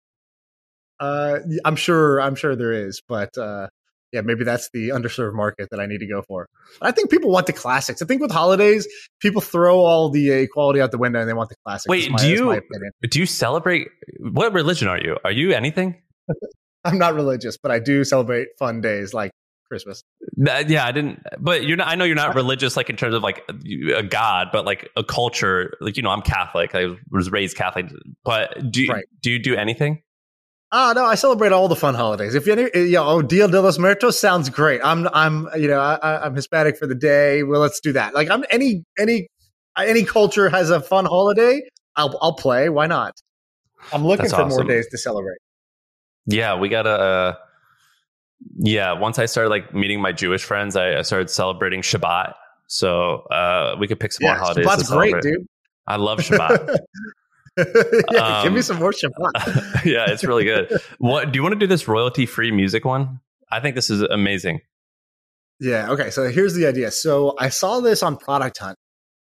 I'm sure there is, but maybe that's the underserved market that I need to go for. I think people want the classics. I think with holidays, people throw all the equality out the window and they want the classics. Wait, do you celebrate? What religion are you? Are you anything? I'm not religious, but I do celebrate fun days like Christmas. Yeah, I didn't, but you're not. I know you're not religious, like in terms of like a God, but like a culture. Like I'm Catholic. I was raised Catholic. But do you do anything? No, I celebrate all the fun holidays. If Dia de los Muertos sounds great. I'm Hispanic for the day. Well, let's do that. Like any culture has a fun holiday. I'll play. Why not? I'm looking for more days to celebrate. Yeah, we gotta. Once I started like meeting my Jewish friends, I started celebrating Shabbat. So we could pick some more holidays. Shabbat's great, dude. I love Shabbat. Give me some more Shabbat. Yeah, it's really good. What do you want to do this royalty-free music one? I think this is amazing. Yeah. Okay. So here's the idea. So I saw this on Product Hunt.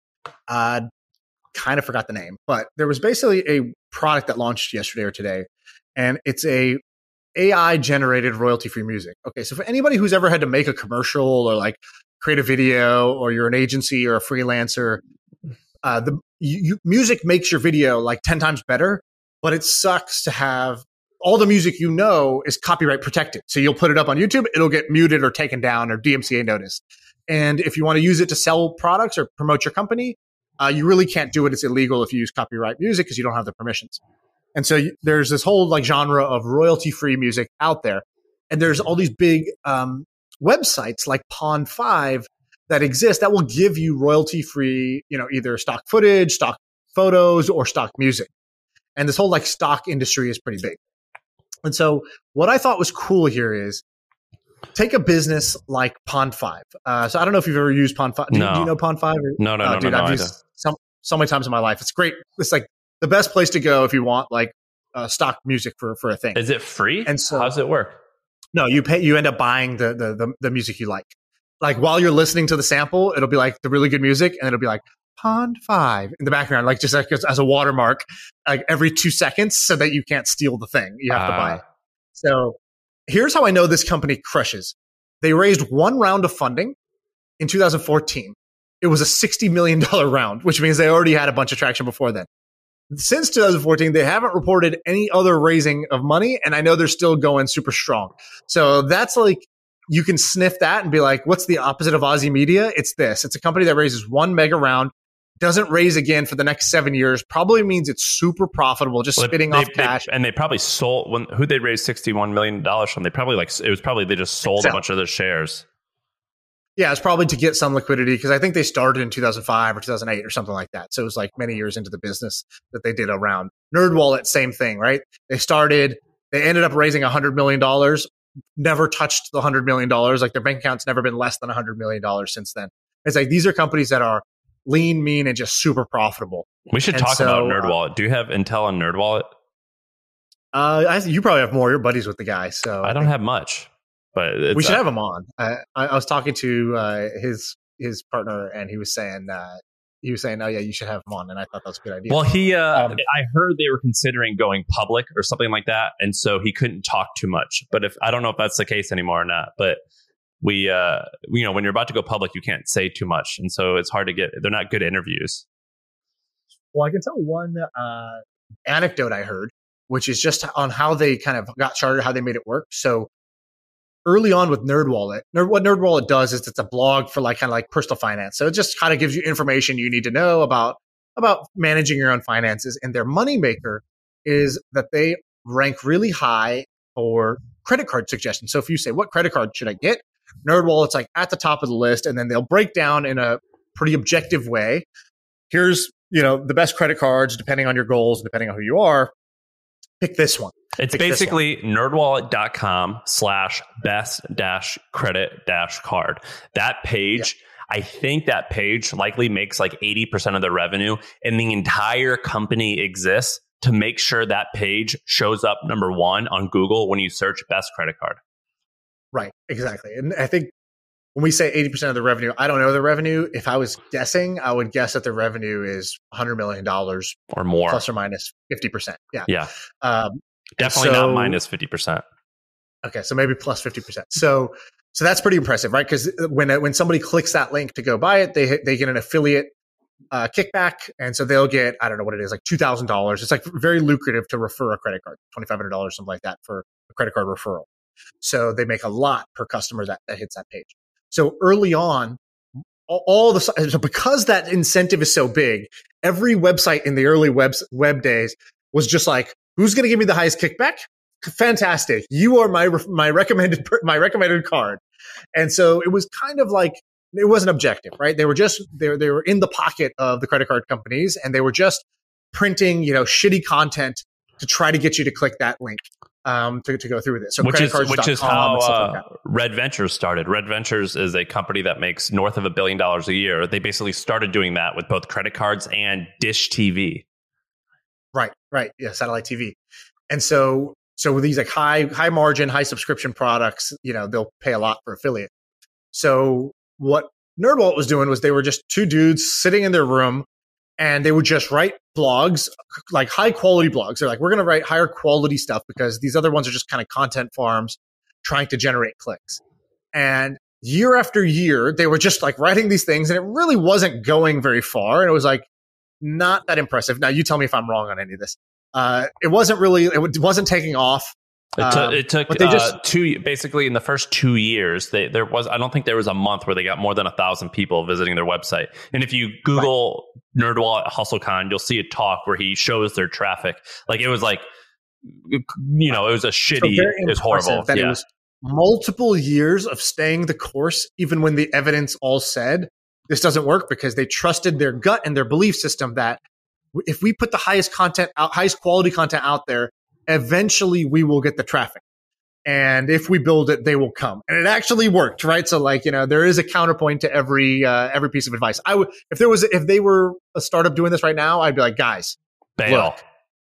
Kind of forgot the name, but there was basically a product that launched yesterday or today, and it's a AI generated royalty free music. Okay. So for anybody who's ever had to make a commercial or like create a video, or you're an agency or a freelancer, music makes your video like 10 times better, but it sucks to have all the music is copyright protected. So you'll put it up on YouTube, it'll get muted or taken down or DMCA noticed. And if you want to use it to sell products or promote your company, you really can't do it. It's illegal if you use copyright music because you don't have the permissions. And so there's this whole like genre of royalty-free music out there. And there's all these big websites like Pond5 that exist that will give you royalty-free, either stock footage, stock photos, or stock music. And this whole like stock industry is pretty big. And so what I thought was cool here is take a business like Pond5. So I don't know if you've ever used Pond5. Do you know Pond5? No. Dude, I've used so many times in my life. It's great. It's like the best place to go if you want like stock music for a thing. Is it free? And so, how does it work? No, you pay. You end up buying the music you like. Like while you're listening to the sample, it'll be like the really good music, and it'll be like Pond 5 in the background, like just like as a watermark, like every 2 seconds, so that you can't steal the thing. You have to buy it. So here's how I know this company crushes. They raised one round of funding in 2014. It was a $60 million round, which means they already had a bunch of traction before then. Since 2014, they haven't reported any other raising of money, and I know they're still going super strong. So that's like, you can sniff that and be like, what's the opposite of Aussie Media? It's this. It's a company that raises one mega round, doesn't raise again for the next 7 years, probably means it's super profitable, just spitting off cash. And they probably sold, who they raised $61 million from? They probably they just sold a bunch of their shares. Yeah, it's probably to get some liquidity, because I think they started in 2005 or 2008 or something like that. So it was like many years into the business that they did a round. NerdWallet, same thing, right? They ended up raising $100 million, never touched the $100 million. Like their bank account's never been less than $100 million since then. It's like these are companies that are lean, mean, and just super profitable. We should talk about NerdWallet. Do you have intel on NerdWallet? You probably have more. You're buddies with the guy, so I don't have much. But we should have him on. I was talking to his partner, and he was saying, "Oh yeah, you should have him on." And I thought that was a good idea. Well, I heard they were considering going public or something like that, and so he couldn't talk too much. But I don't know if that's the case anymore or not. But when you're about to go public, you can't say too much, and so it's hard to get. They're not good interviews. Well, I can tell one anecdote I heard, which is just on how they kind of got started, how they made it work. So early on with NerdWallet, what NerdWallet does is it's a blog for kind of personal finance. So it just kind of gives you information you need to know about managing your own finances. And their moneymaker is that they rank really high for credit card suggestions. So if you say, what credit card should I get? NerdWallet's at the top of the list, and then they'll break down in a pretty objective way. Here's, the best credit cards, depending on your goals, depending on who you are. Pick this one. It's basically nerdwallet.com/best-credit-card. That page, yeah. I think that page likely makes 80% of the revenue, and the entire company exists to make sure that page shows up number one on Google when you search best credit card. Right, exactly. And I think when we say 80% of the revenue, I don't know the revenue. If I was guessing, I would guess that the revenue is $100 million or more, plus or minus 50%. Yeah. Yeah. Definitely not minus 50%. Okay. So maybe plus 50%. So that's pretty impressive, right? Because when somebody clicks that link to go buy it, they get an affiliate kickback. And so they'll get, I don't know what it is, $2,000. It's very lucrative to refer a credit card, $2,500, something like that for a credit card referral. So they make a lot per customer that hits that page. So early on, so because that incentive is so big, every website in the early web days was just who's going to give me the highest kickback? Fantastic. You are my recommended card. And so it was kind of it wasn't objective, right? They were they were in the pocket of the credit card companies, and they were just printing, shitty content to try to get you to click that link. To go through this. So which is how Red Ventures started. Red Ventures is a company that makes north of $1 billion a year. They basically started doing that with both credit cards and Dish TV. Right. Yeah, satellite TV. And so with these high margin, high subscription products, they'll pay a lot for affiliate. So what NerdWallet was doing was they were just two dudes sitting in their room, and they would just write blogs, high quality blogs. They're we're going to write higher quality stuff because these other ones are just kind of content farms trying to generate clicks. And year after year, they were just writing these things, and it really wasn't going very far. And it was not that impressive. Now you tell me if I'm wrong on any of this. It wasn't taking off. It took basically in the first 2 years, I don't think there was a month where they got more than 1,000 people visiting their website. And if you Google NerdWallet HustleCon, you'll see a talk where he shows their traffic. It was it was a shitty, it was horrible. That it was multiple years of staying the course, even when the evidence all said this doesn't work, because they trusted their gut and their belief system that if we put the highest quality content out there, eventually we will get the traffic. And if we build it, they will come. And it actually worked, right? So there is a counterpoint to every piece of advice. If they were a startup doing this right now, I'd be guys, bail. Look,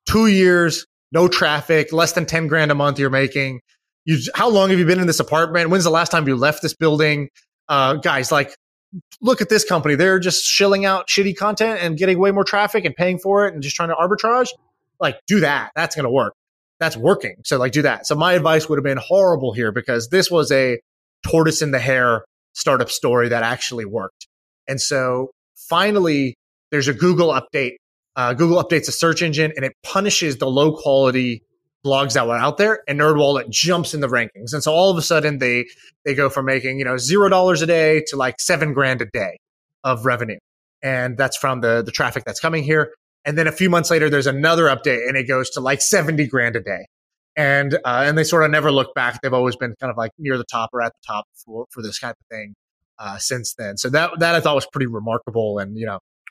2 years, no traffic, less than 10 grand a month you're making. How long have you been in this apartment? When's the last time you left this building? Guys, like, look at this company. They're just shilling out shitty content and getting way more traffic and paying for it and just trying to arbitrage. Like, do that. That's going to work. That's working. So like, do that. So my advice would have been horrible here because this was a tortoise in the hare startup story that actually worked. And so finally, there's a Google update. Google updates a search engine and it punishes the low quality blogs that were out there, and NerdWallet jumps in the rankings. And so all of a sudden they go from making, $0 a day to like $7,000 a day of revenue. And that's from the traffic that's coming here. And then a few months later, there's another update and it goes to like 70 grand a day. And they sort of never look back. They've always been kind of like near the top or at the top for this kind of thing since then. So that I thought was pretty remarkable. And,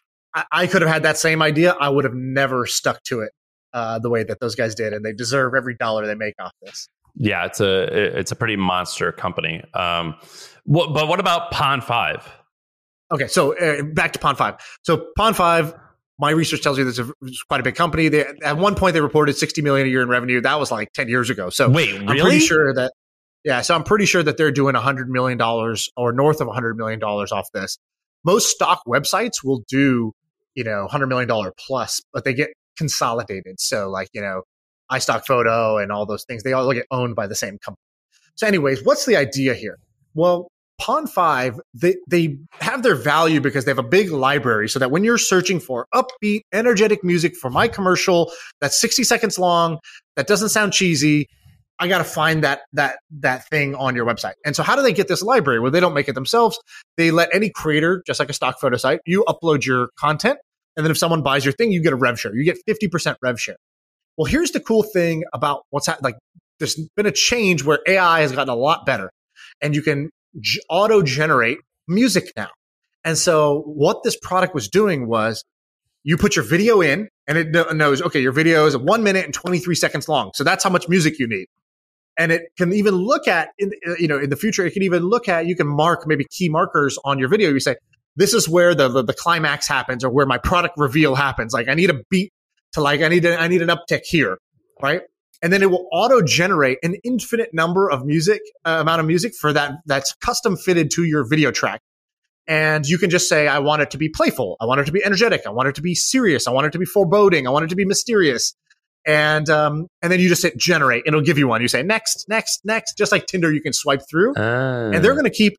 I could have had that same idea. I would have never stuck to it the way that those guys did. And they deserve every dollar they make off this. Yeah, it's a pretty monster company. But what about Pond5? Okay, so back to Pond5. So Pond5, my research tells you this is quite a big company. At one point, they reported $60 million a year in revenue. That was like 10 years ago. So wait, really? I'm pretty sure that, so I'm pretty sure that they're doing $100 million or north of $100 million off this. Most stock websites will do, $100 million plus, but they get consolidated. So like, iStockPhoto and all those things, they all get owned by the same company. So anyways, what's the idea here? Well, Pond5, they have their value because they have a big library so that when you're searching for upbeat, energetic music for my commercial that's 60 seconds long, that doesn't sound cheesy, I got to find that thing on your website. And so how do they get this library? Well, they don't make it themselves. They let any creator, just like a stock photo site, you upload your content. And then if someone buys your thing, you get a rev share. You get 50% rev share. Well, here's the cool thing about what's happening. Like, there's been a change where AI has gotten a lot better and you can auto-generate music now. And so what this product was doing was you put your video in and it knows, okay, your video is 1 minute and 23 seconds long. So that's how much music you need. And it can even look at, in the future, it can even look at, you can mark maybe key markers on your video. You say, this is where the climax happens or where my product reveal happens. Like I need a beat to like, I need an uptick here, right? And then it will auto generate an infinite number of amount of music for that's custom fitted to your video track. And you can just say, I want it to be playful. I want it to be energetic. I want it to be serious. I want it to be foreboding. I want it to be mysterious. And then you just hit generate and it'll give you one. You say next, next, next, just like Tinder, you can swipe through and they're going to keep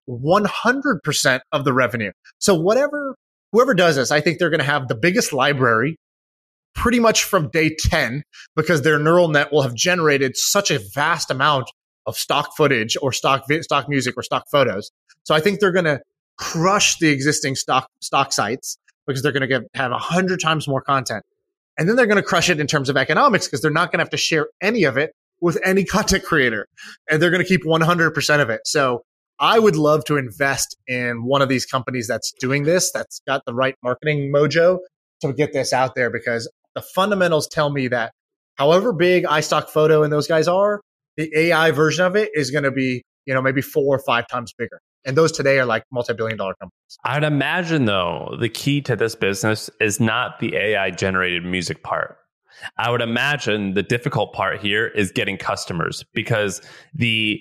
100% of the revenue. So whoever does this, I think they're going to have the biggest library pretty much from day 10 because their neural net will have generated such a vast amount of stock footage or stock music or stock photos. So I think they're going to crush the existing stock sites because they're going to have 100 times more content. And then they're going to crush it in terms of economics because they're not going to have to share any of it with any content creator. And they're going to keep 100% of it. So I would love to invest in one of these companies that's doing this, that's got the right marketing mojo to get this out there because the fundamentals tell me that however big iStockPhoto and those guys are, the AI version of it is going to be, maybe 4 or 5 times bigger. And those today are like multi-billion-dollar companies. I'd imagine, though, the key to this business is not the AI-generated music part. I would imagine the difficult part here is getting customers because the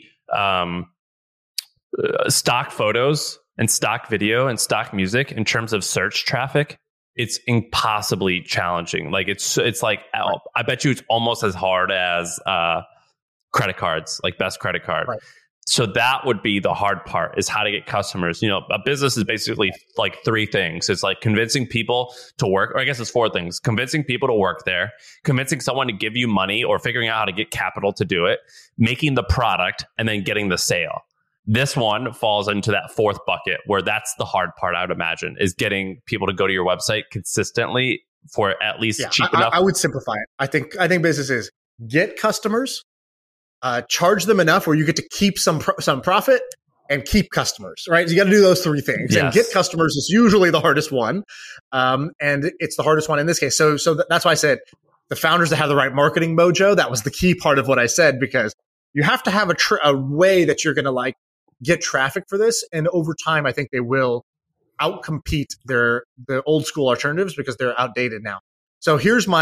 stock photos and stock video and stock music in terms of search traffic, it's impossibly challenging. Like it's like, I bet you it's almost as hard as credit cards, like best credit card. Right. So that would be the hard part is how to get customers. A business is basically like 3 things. It's like convincing people to work, or I guess it's 4 things. Convincing people to work there, convincing someone to give you money or figuring out how to get capital to do it, making the product, and then getting the sale. This one falls into that 4th bucket where that's the hard part, I would imagine, is getting people to go to your website consistently for at least cheap enough. I would simplify it. I think business is get customers, charge them enough where you get to keep some profit and keep customers, right? So you got to do those 3 things. Yes. And get customers is usually the hardest one. And it's the hardest one in this case. So that's why I said the founders that have the right marketing mojo, that was the key part of what I said, because you have to have a way that you're going to like get traffic for this. And over time, I think they will outcompete the old school alternatives because they're outdated now. So here's my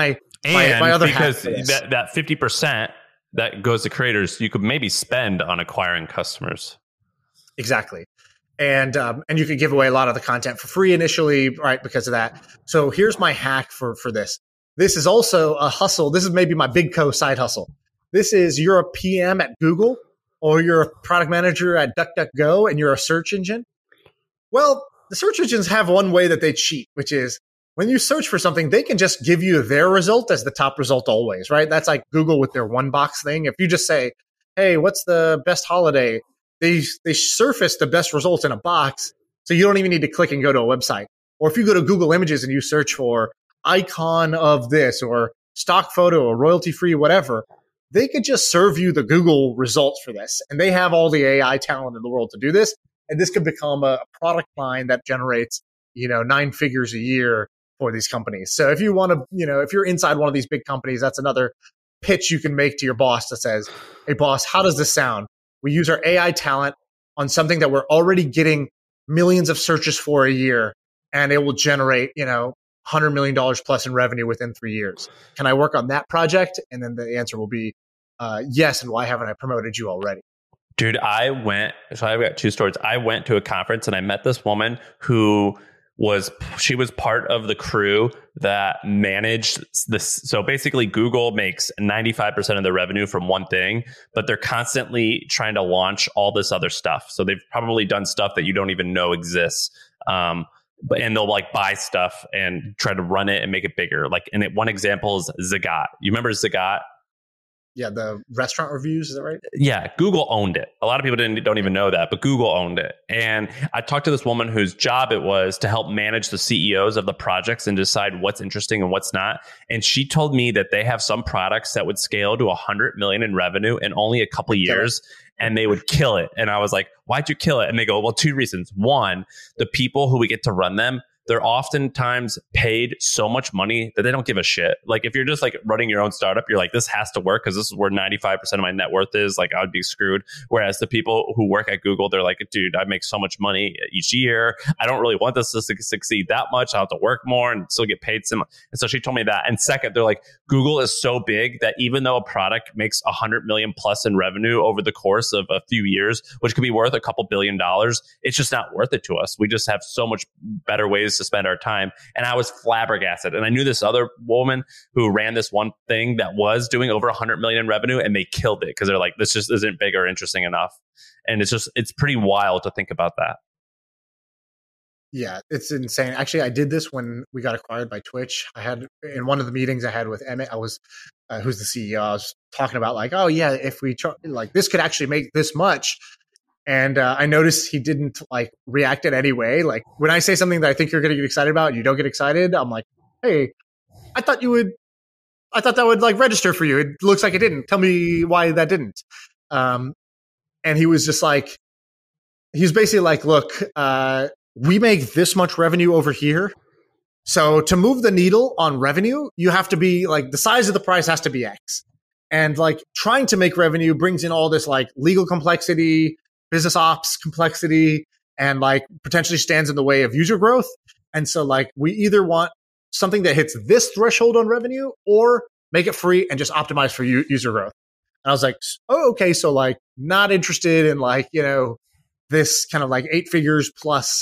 And my other because hack for this. that 50% that goes to creators, you could maybe spend on acquiring customers. Exactly. And you could give away a lot of the content for free initially, right? Because of that. So here's my hack for this. This is also a hustle. This is maybe my big side hustle. This is you're a PM at Google or you're a product manager at DuckDuckGo and you're a search engine. Well, the search engines have one way that they cheat, which is when you search for something, they can just give you their result as the top result always, right? That's like Google with their one box thing. If you just say, hey, what's the best holiday? They surface the best results in a box, so you don't even need to click and go to a website. Or if you go to Google Images and you search for icon of this or stock photo or royalty free, whatever, they could just serve you the Google results for this. And they have all the AI talent in the world to do this. And this could become a product line that generates, 9 figures a year for these companies. So if you want to, if you're inside one of these big companies, that's another pitch you can make to your boss that says, hey boss, how does this sound? We use our AI talent on something that we're already getting millions of searches for a year, and it will generate, $100 million plus in revenue within 3 years. Can I work on that project? And then the answer will be yes. And why haven't I promoted you already? Dude, I've got 2 stories. I went to a conference and I met this woman who was part of the crew that managed this. So basically Google makes 95% of the revenue from one thing, but they're constantly trying to launch all this other stuff. So they've probably done stuff that you don't even know exists. And they'll like buy stuff and try to run it and make it bigger. One example is Zagat. You remember Zagat? Yeah, the restaurant reviews, is that right? Yeah, Google owned it. A lot of people don't even know that, but Google owned it. And I talked to this woman whose job it was to help manage the CEOs of the projects and decide what's interesting and what's not. And she told me that they have some products that would scale to 100 million in revenue in only a couple of years, and they would kill it. And I was like, why'd you kill it? And they go, well, 2 reasons. One, the people who we get to run them, they're oftentimes paid so much money that they don't give a shit. Like if you're just like running your own startup, you're like, this has to work because this is where 95% of my net worth is. Like I would be screwed. Whereas the people who work at Google, they're like, dude, I make so much money each year. I don't really want this to succeed that much. I'll have to work more and still get paid some. And so she told me that. And second, they're like, Google is so big that even though a product makes 100 million plus in revenue over the course of a few years, which could be worth a couple $1 billion, it's just not worth it to us. We just have so much better ways to spend our time. And I was flabbergasted. And I knew this other woman who ran this one thing that was doing over 100 million in revenue, and they killed it because they're like, this just isn't big or interesting enough. And it's pretty wild to think about that. Yeah, it's insane. Actually, I did this when we got acquired by Twitch. I had in one of the meetings I had with Emmett, I was who's the CEO. I was talking about like, oh yeah, if we like this could actually make this much. And I noticed he didn't like react in any way. Like when I say something that I think you're going to get excited about, you don't get excited. I'm like, hey, I thought that would like register for you. It looks like it didn't. Tell me why that didn't. And he was just like, he's basically like, look, we make this much revenue over here. So to move the needle on revenue, you have to be like the size of the price has to be X. And like trying to make revenue brings in all this like legal complexity, business ops complexity, and like potentially stands in the way of user growth. And so like we either want something that hits this threshold on revenue or make it free and just optimize for user growth. And I was like, oh, okay. So like not interested in like, this kind of like 8 figures plus,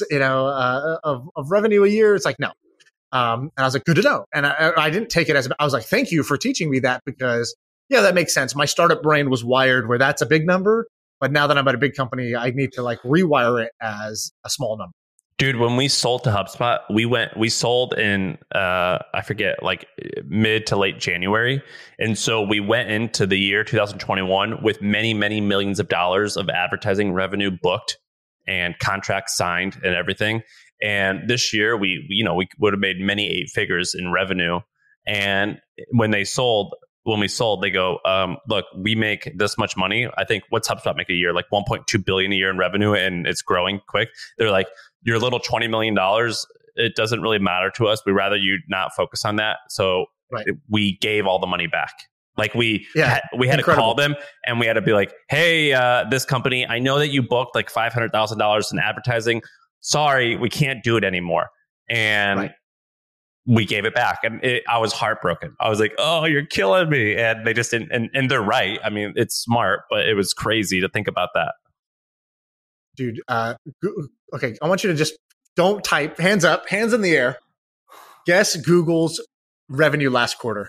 of revenue a year. It's like, no. And I was like, good to know. And I didn't take it as, I was like, thank you for teaching me that because yeah, that makes sense. My startup brain was wired where that's a big number. But now that I'm at a big company, I need to like rewire it as a small number. Dude, when we sold to HubSpot, we sold in, I forget, like mid to late January. And so we went into the year 2021 with many, many millions of dollars of advertising revenue booked and contracts signed and everything. And this year we would have made many 8 figures in revenue. And when we sold, they go, look, we make this much money. I think what's HubSpot make a year? Like 1.2 billion a year in revenue, and it's growing quick. They're like, your little $20 million, it doesn't really matter to us. We'd rather you not focus on that. So we gave all the money back. Like we had to call them and we had to be like, hey, this company, I know that you booked like $500,000 in advertising. Sorry, we can't do it anymore. And we gave it back, and I was heartbroken. I was like, "Oh, you're killing me!" And they just didn't. And they're right. I mean, it's smart, but it was crazy to think about that. Dude, okay, I want you to just don't type. Hands up, hands in the air. Guess Google's revenue last quarter.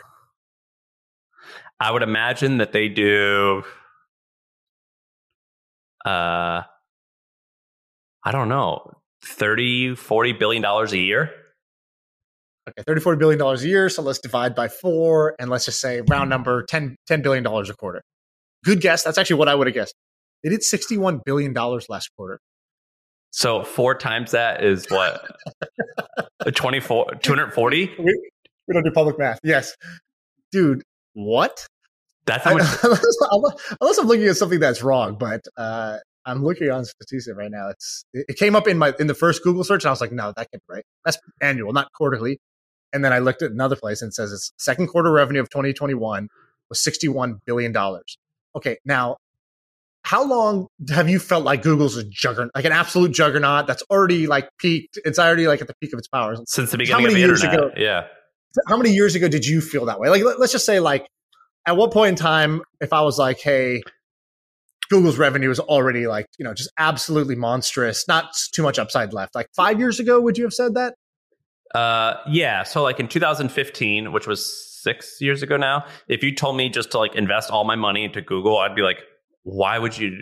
I would imagine that they do. I don't know, $30-40 billion a year. Okay, $30-40 billion a year. So let's divide by 4, and let's just say round number $10 billion a quarter. Good guess. That's actually what I would have guessed. They did $61 billion last quarter. So 4 times that is what? 240? We don't do public math. Yes. Dude, what? That's how much. Unless I'm looking at something that's wrong, but I'm looking on Statista right now. It came up in the first Google search, and I was like, no, that can't be right. That's annual, not quarterly. And then I looked at another place and it says its second quarter revenue of 2021 was $61 billion. Okay, now, how long have you felt like Google's a juggernaut, like an absolute juggernaut that's already like peaked? It's already like at the peak of its powers. Since the beginning of the internet. Yeah. How many years ago did you feel that way? Like, let's just say, like, at what point in time, if I was like, hey, Google's revenue is already like, just absolutely monstrous, not too much upside left. Like 5 years ago, would you have said that? Yeah. So like in 2015, which was 6 years ago now, if you told me just to like invest all my money into Google, I'd be like, why would you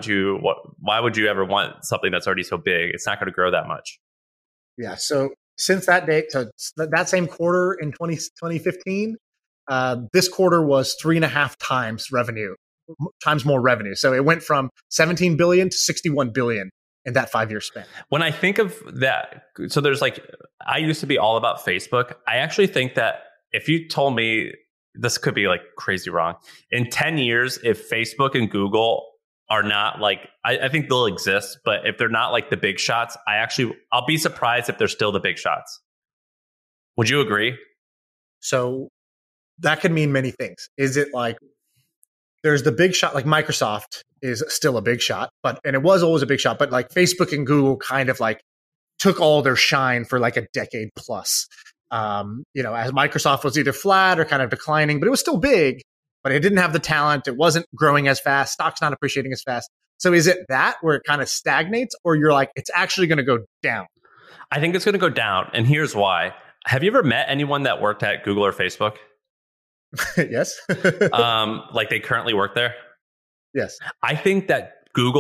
ever want something that's already so big? It's not going to grow that much. Yeah. So since that date, so that same quarter in 2015, this quarter was 3.5 times more revenue. So it went from 17 billion to 61 billion in that 5-year span. When I think of that, so there's like, I used to be all about Facebook. I actually think that if you told me, this could be like crazy wrong, in 10 years, if Facebook and Google are not like, I think they'll exist, but if they're not like the big shots, I'll be surprised if they're still the big shots. Would you agree? So that could mean many things. Is it like there's the big shot, like Microsoft is still a big shot, and it was always a big shot, but like Facebook and Google kind of like took all their shine for like a decade plus. As Microsoft was either flat or kind of declining, but it was still big, but it didn't have the talent. It wasn't growing as fast. Stock's not appreciating as fast. So is it that where it kind of stagnates, or you're like, it's actually going to go down? I think it's going to go down. And here's why. Have you ever met anyone that worked at Google or Facebook? Yes. Like they currently work there? Yes. I think that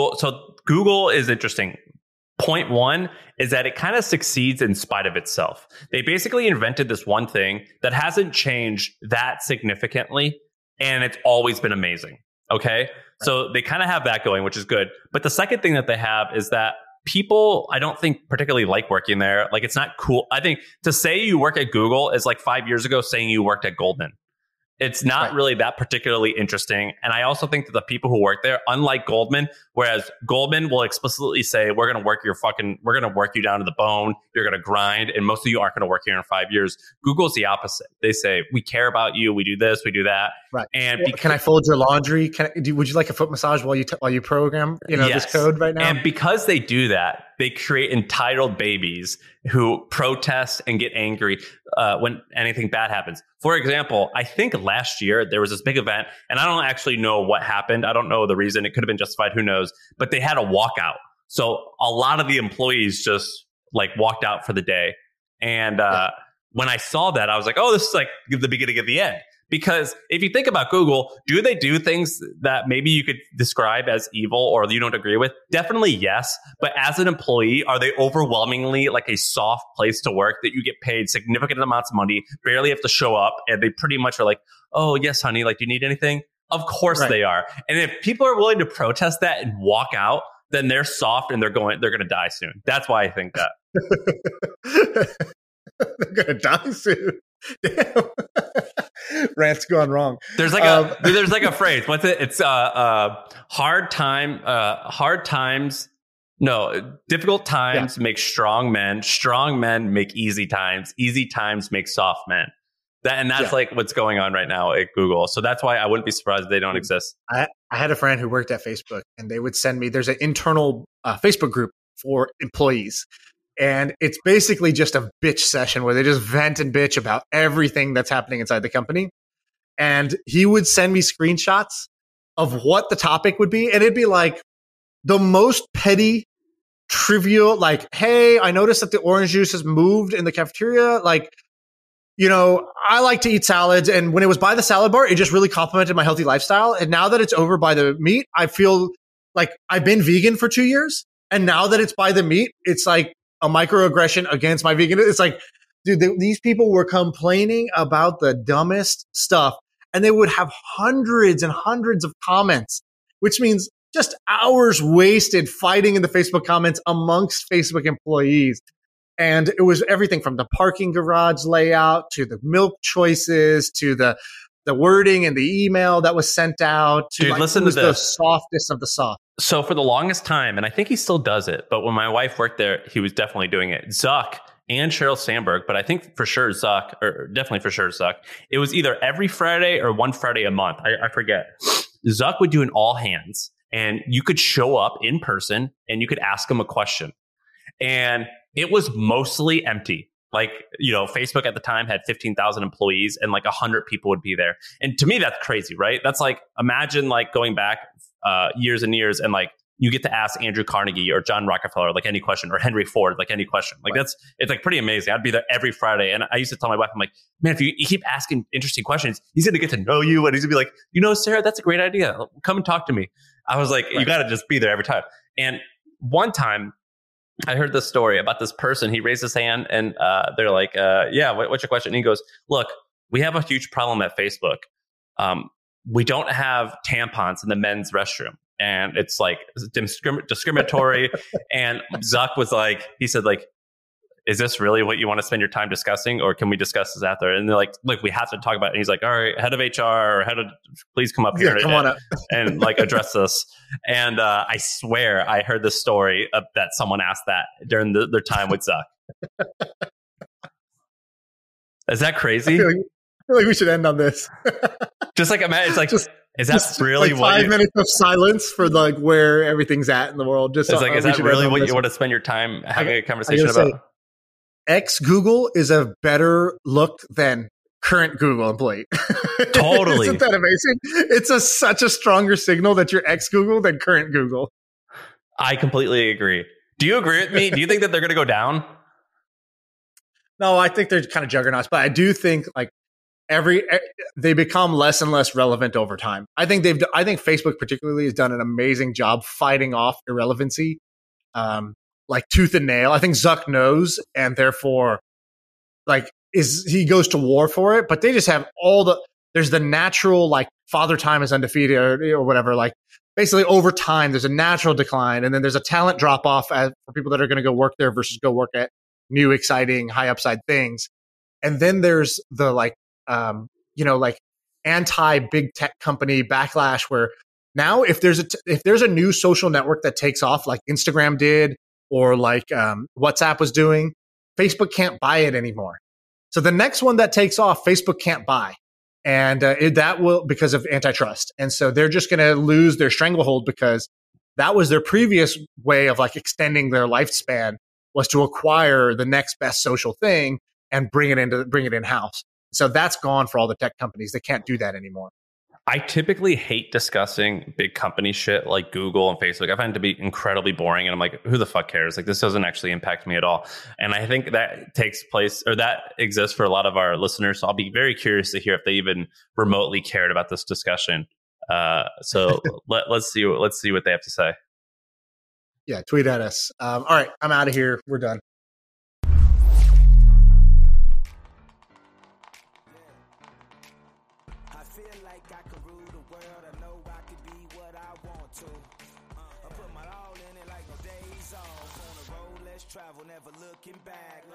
Google is interesting. Point one is that it kind of succeeds in spite of itself. They basically invented this one thing that hasn't changed that significantly, and it's always been amazing. Okay. Right. So they kind of have that going, which is good. But the second thing that they have is that people, I don't think particularly like working there. Like, it's not cool. I think to say you work at Google is like 5 years ago saying you worked at Goldman. It's not really that particularly interesting. And I also think that the people who work there, unlike Goldman, whereas Goldman will explicitly say, we're going to work you down to the bone. You're going to grind. And most of you aren't going to work here in 5 years. Google's the opposite. They say, we care about you. We do this, we do that. Right. And can I fold your laundry? Would you like a foot massage while you program, yes. this code right now? And because they do that, they create entitled babies who protest and get angry when anything bad happens. For example, I think last year there was this big event, and I don't actually know what happened. I don't know the reason. It could have been justified. Who knows? But they had a walkout. So a lot of the employees just like walked out for the day. And when I saw that, I was like, oh, this is like the beginning of the end. Because if you think about Google, do they do things that maybe you could describe as evil or you don't agree with? Definitely yes. But as an employee, are they overwhelmingly like a soft place to work that you get paid significant amounts of money, barely have to show up, and they pretty much are like, oh, yes, honey, like, do you need anything? Of course they are. And if people are willing to protest that and walk out, then they're soft and they're going to die soon. That's why I think that. They're going to die soon. Damn. Rant's gone wrong. There's like a phrase. What's it? It's difficult times make strong men make easy times make soft men. That's like what's going on right now at Google. So that's why I wouldn't be surprised if they don't exist. I had a friend who worked at Facebook, and they would send me, there's an internal Facebook group for employees. And it's basically just a bitch session where they just vent and bitch about everything that's happening inside the company. And he would send me screenshots of what the topic would be. And it'd be like the most petty, trivial, like, hey, I noticed that the orange juice has moved in the cafeteria. Like, you know, I like to eat salads. And when it was by the salad bar, it just really complimented my healthy lifestyle. And now that it's over by the meat, I feel like I've been vegan for 2 years. And now that it's by the meat, it's like a microaggression against my vegan. It's like, dude, these people were complaining about the dumbest stuff. And they would have hundreds and hundreds of comments, which means just hours wasted fighting in the Facebook comments amongst Facebook employees. And it was everything from the parking garage layout to the milk choices to the wording and the email that was sent out. To, dude, like, listen it was to this. The softest of the soft. So for the longest time, and I think he still does it, but when my wife worked there, he was definitely doing it. Zuck and Sheryl Sandberg, but I think for sure Zuck, or definitely for sure Zuck, it was either every Friday or one Friday a month. I forget. Zuck would do an all hands, and you could show up in person and you could ask him a question. And it was mostly empty. Like, you know, Facebook at the time had 15,000 employees and like 100 people would be there. And to me, that's crazy, right? That's like, imagine like going back years and years and like, you get to ask Andrew Carnegie or John Rockefeller, like any question, or Henry Ford, like any question. Like it's like pretty amazing. I'd be there every Friday. And I used to tell my wife, I'm like, man, if you keep asking interesting questions, he's going to get to know you. And he's gonna be like, you know, Sarah, that's a great idea. Come and talk to me. I was like, you got to just be there every time. And one time I heard this story about this person. He raised his hand and they're like, yeah, what's your question? And he goes, look, we have a huge problem at Facebook. We don't have tampons in the men's restroom. And it's like discriminatory. And Zuck was like, he said, like, is this really what you want to spend your time discussing? Or can we discuss this after? And they're like, look, we have to talk about it. And he's like, all right, head of HR or head of, please come up here and like address this. And I swear I heard this story that someone asked that during their time with Zuck. Is that crazy? I feel like we should end on this. Just like, it's like, is that really like what 5 minutes of silence for like where everything's at in the world? Just it's like, is that really what you want to spend your time having a conversation about? Ex-Google is a better look than current Google employee. Totally. Isn't that amazing? It's such a stronger signal that you're ex-Google than current Google. I completely agree. Do you agree with me? Do you think that they're going to go down? No, I think they're kind of juggernauts, but I do think like they become less and less relevant over time. I think Facebook particularly has done an amazing job fighting off irrelevancy. Like tooth and nail. I think Zuck knows, and therefore, like, he goes to war for it. But they just have there's the natural, like, father time is undefeated or whatever. Like, basically over time, there's a natural decline, and then there's a talent drop off for people that are going to go work there versus go work at new, exciting, high upside things. And then there's the like, like anti big tech company backlash where now if there's a new social network that takes off, like Instagram did, or like WhatsApp was doing, Facebook can't buy it anymore. So the next one that takes off, Facebook can't buy. And that will, because of antitrust. And so they're just going to lose their stranglehold because that was their previous way of like extending their lifespan, was to acquire the next best social thing and bring it in-house. So that's gone for all the tech companies. They can't do that anymore. I typically hate discussing big company shit like Google and Facebook. I find it to be incredibly boring. And I'm like, who the fuck cares? Like, this doesn't actually impact me at all. And I think that takes place, or that exists for a lot of our listeners. So I'll be very curious to hear if they even remotely cared about this discussion. So let's see what they have to say. Yeah, tweet at us. All right, I'm out of here. We're done. Travel, never looking back.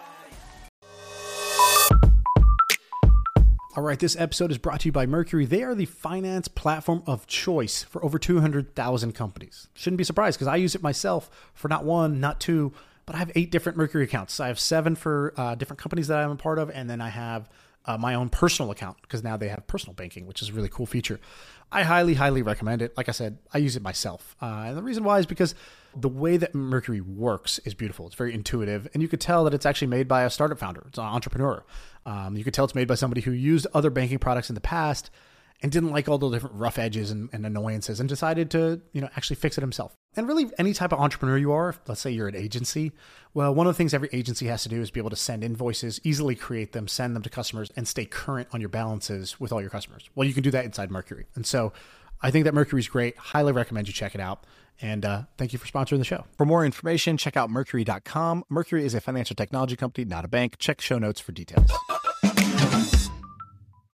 All right, this episode is brought to you by Mercury. They are the finance platform of choice for over 200,000 companies. Shouldn't be surprised because I use it myself for not one, not two, but I have 8 different Mercury accounts. I have 7 for different companies that I'm a part of, and then I have my own personal account because now they have personal banking, which is a really cool feature. I highly, highly recommend it. Like I said, I use it myself. And the reason why is because the way that Mercury works is beautiful. It's very intuitive. And you could tell that it's actually made by a startup founder. It's an entrepreneur. You could tell it's made by somebody who used other banking products in the past and didn't like all the different rough edges and annoyances and decided to, actually fix it himself. And really, any type of entrepreneur you are, let's say you're an agency, well, one of the things every agency has to do is be able to send invoices, easily create them, send them to customers, and stay current on your balances with all your customers. Well, you can do that inside Mercury. And so I think that Mercury's great. Highly recommend you check it out. And thank you for sponsoring the show. For more information, check out Mercury.com. Mercury is a financial technology company, not a bank. Check show notes for details.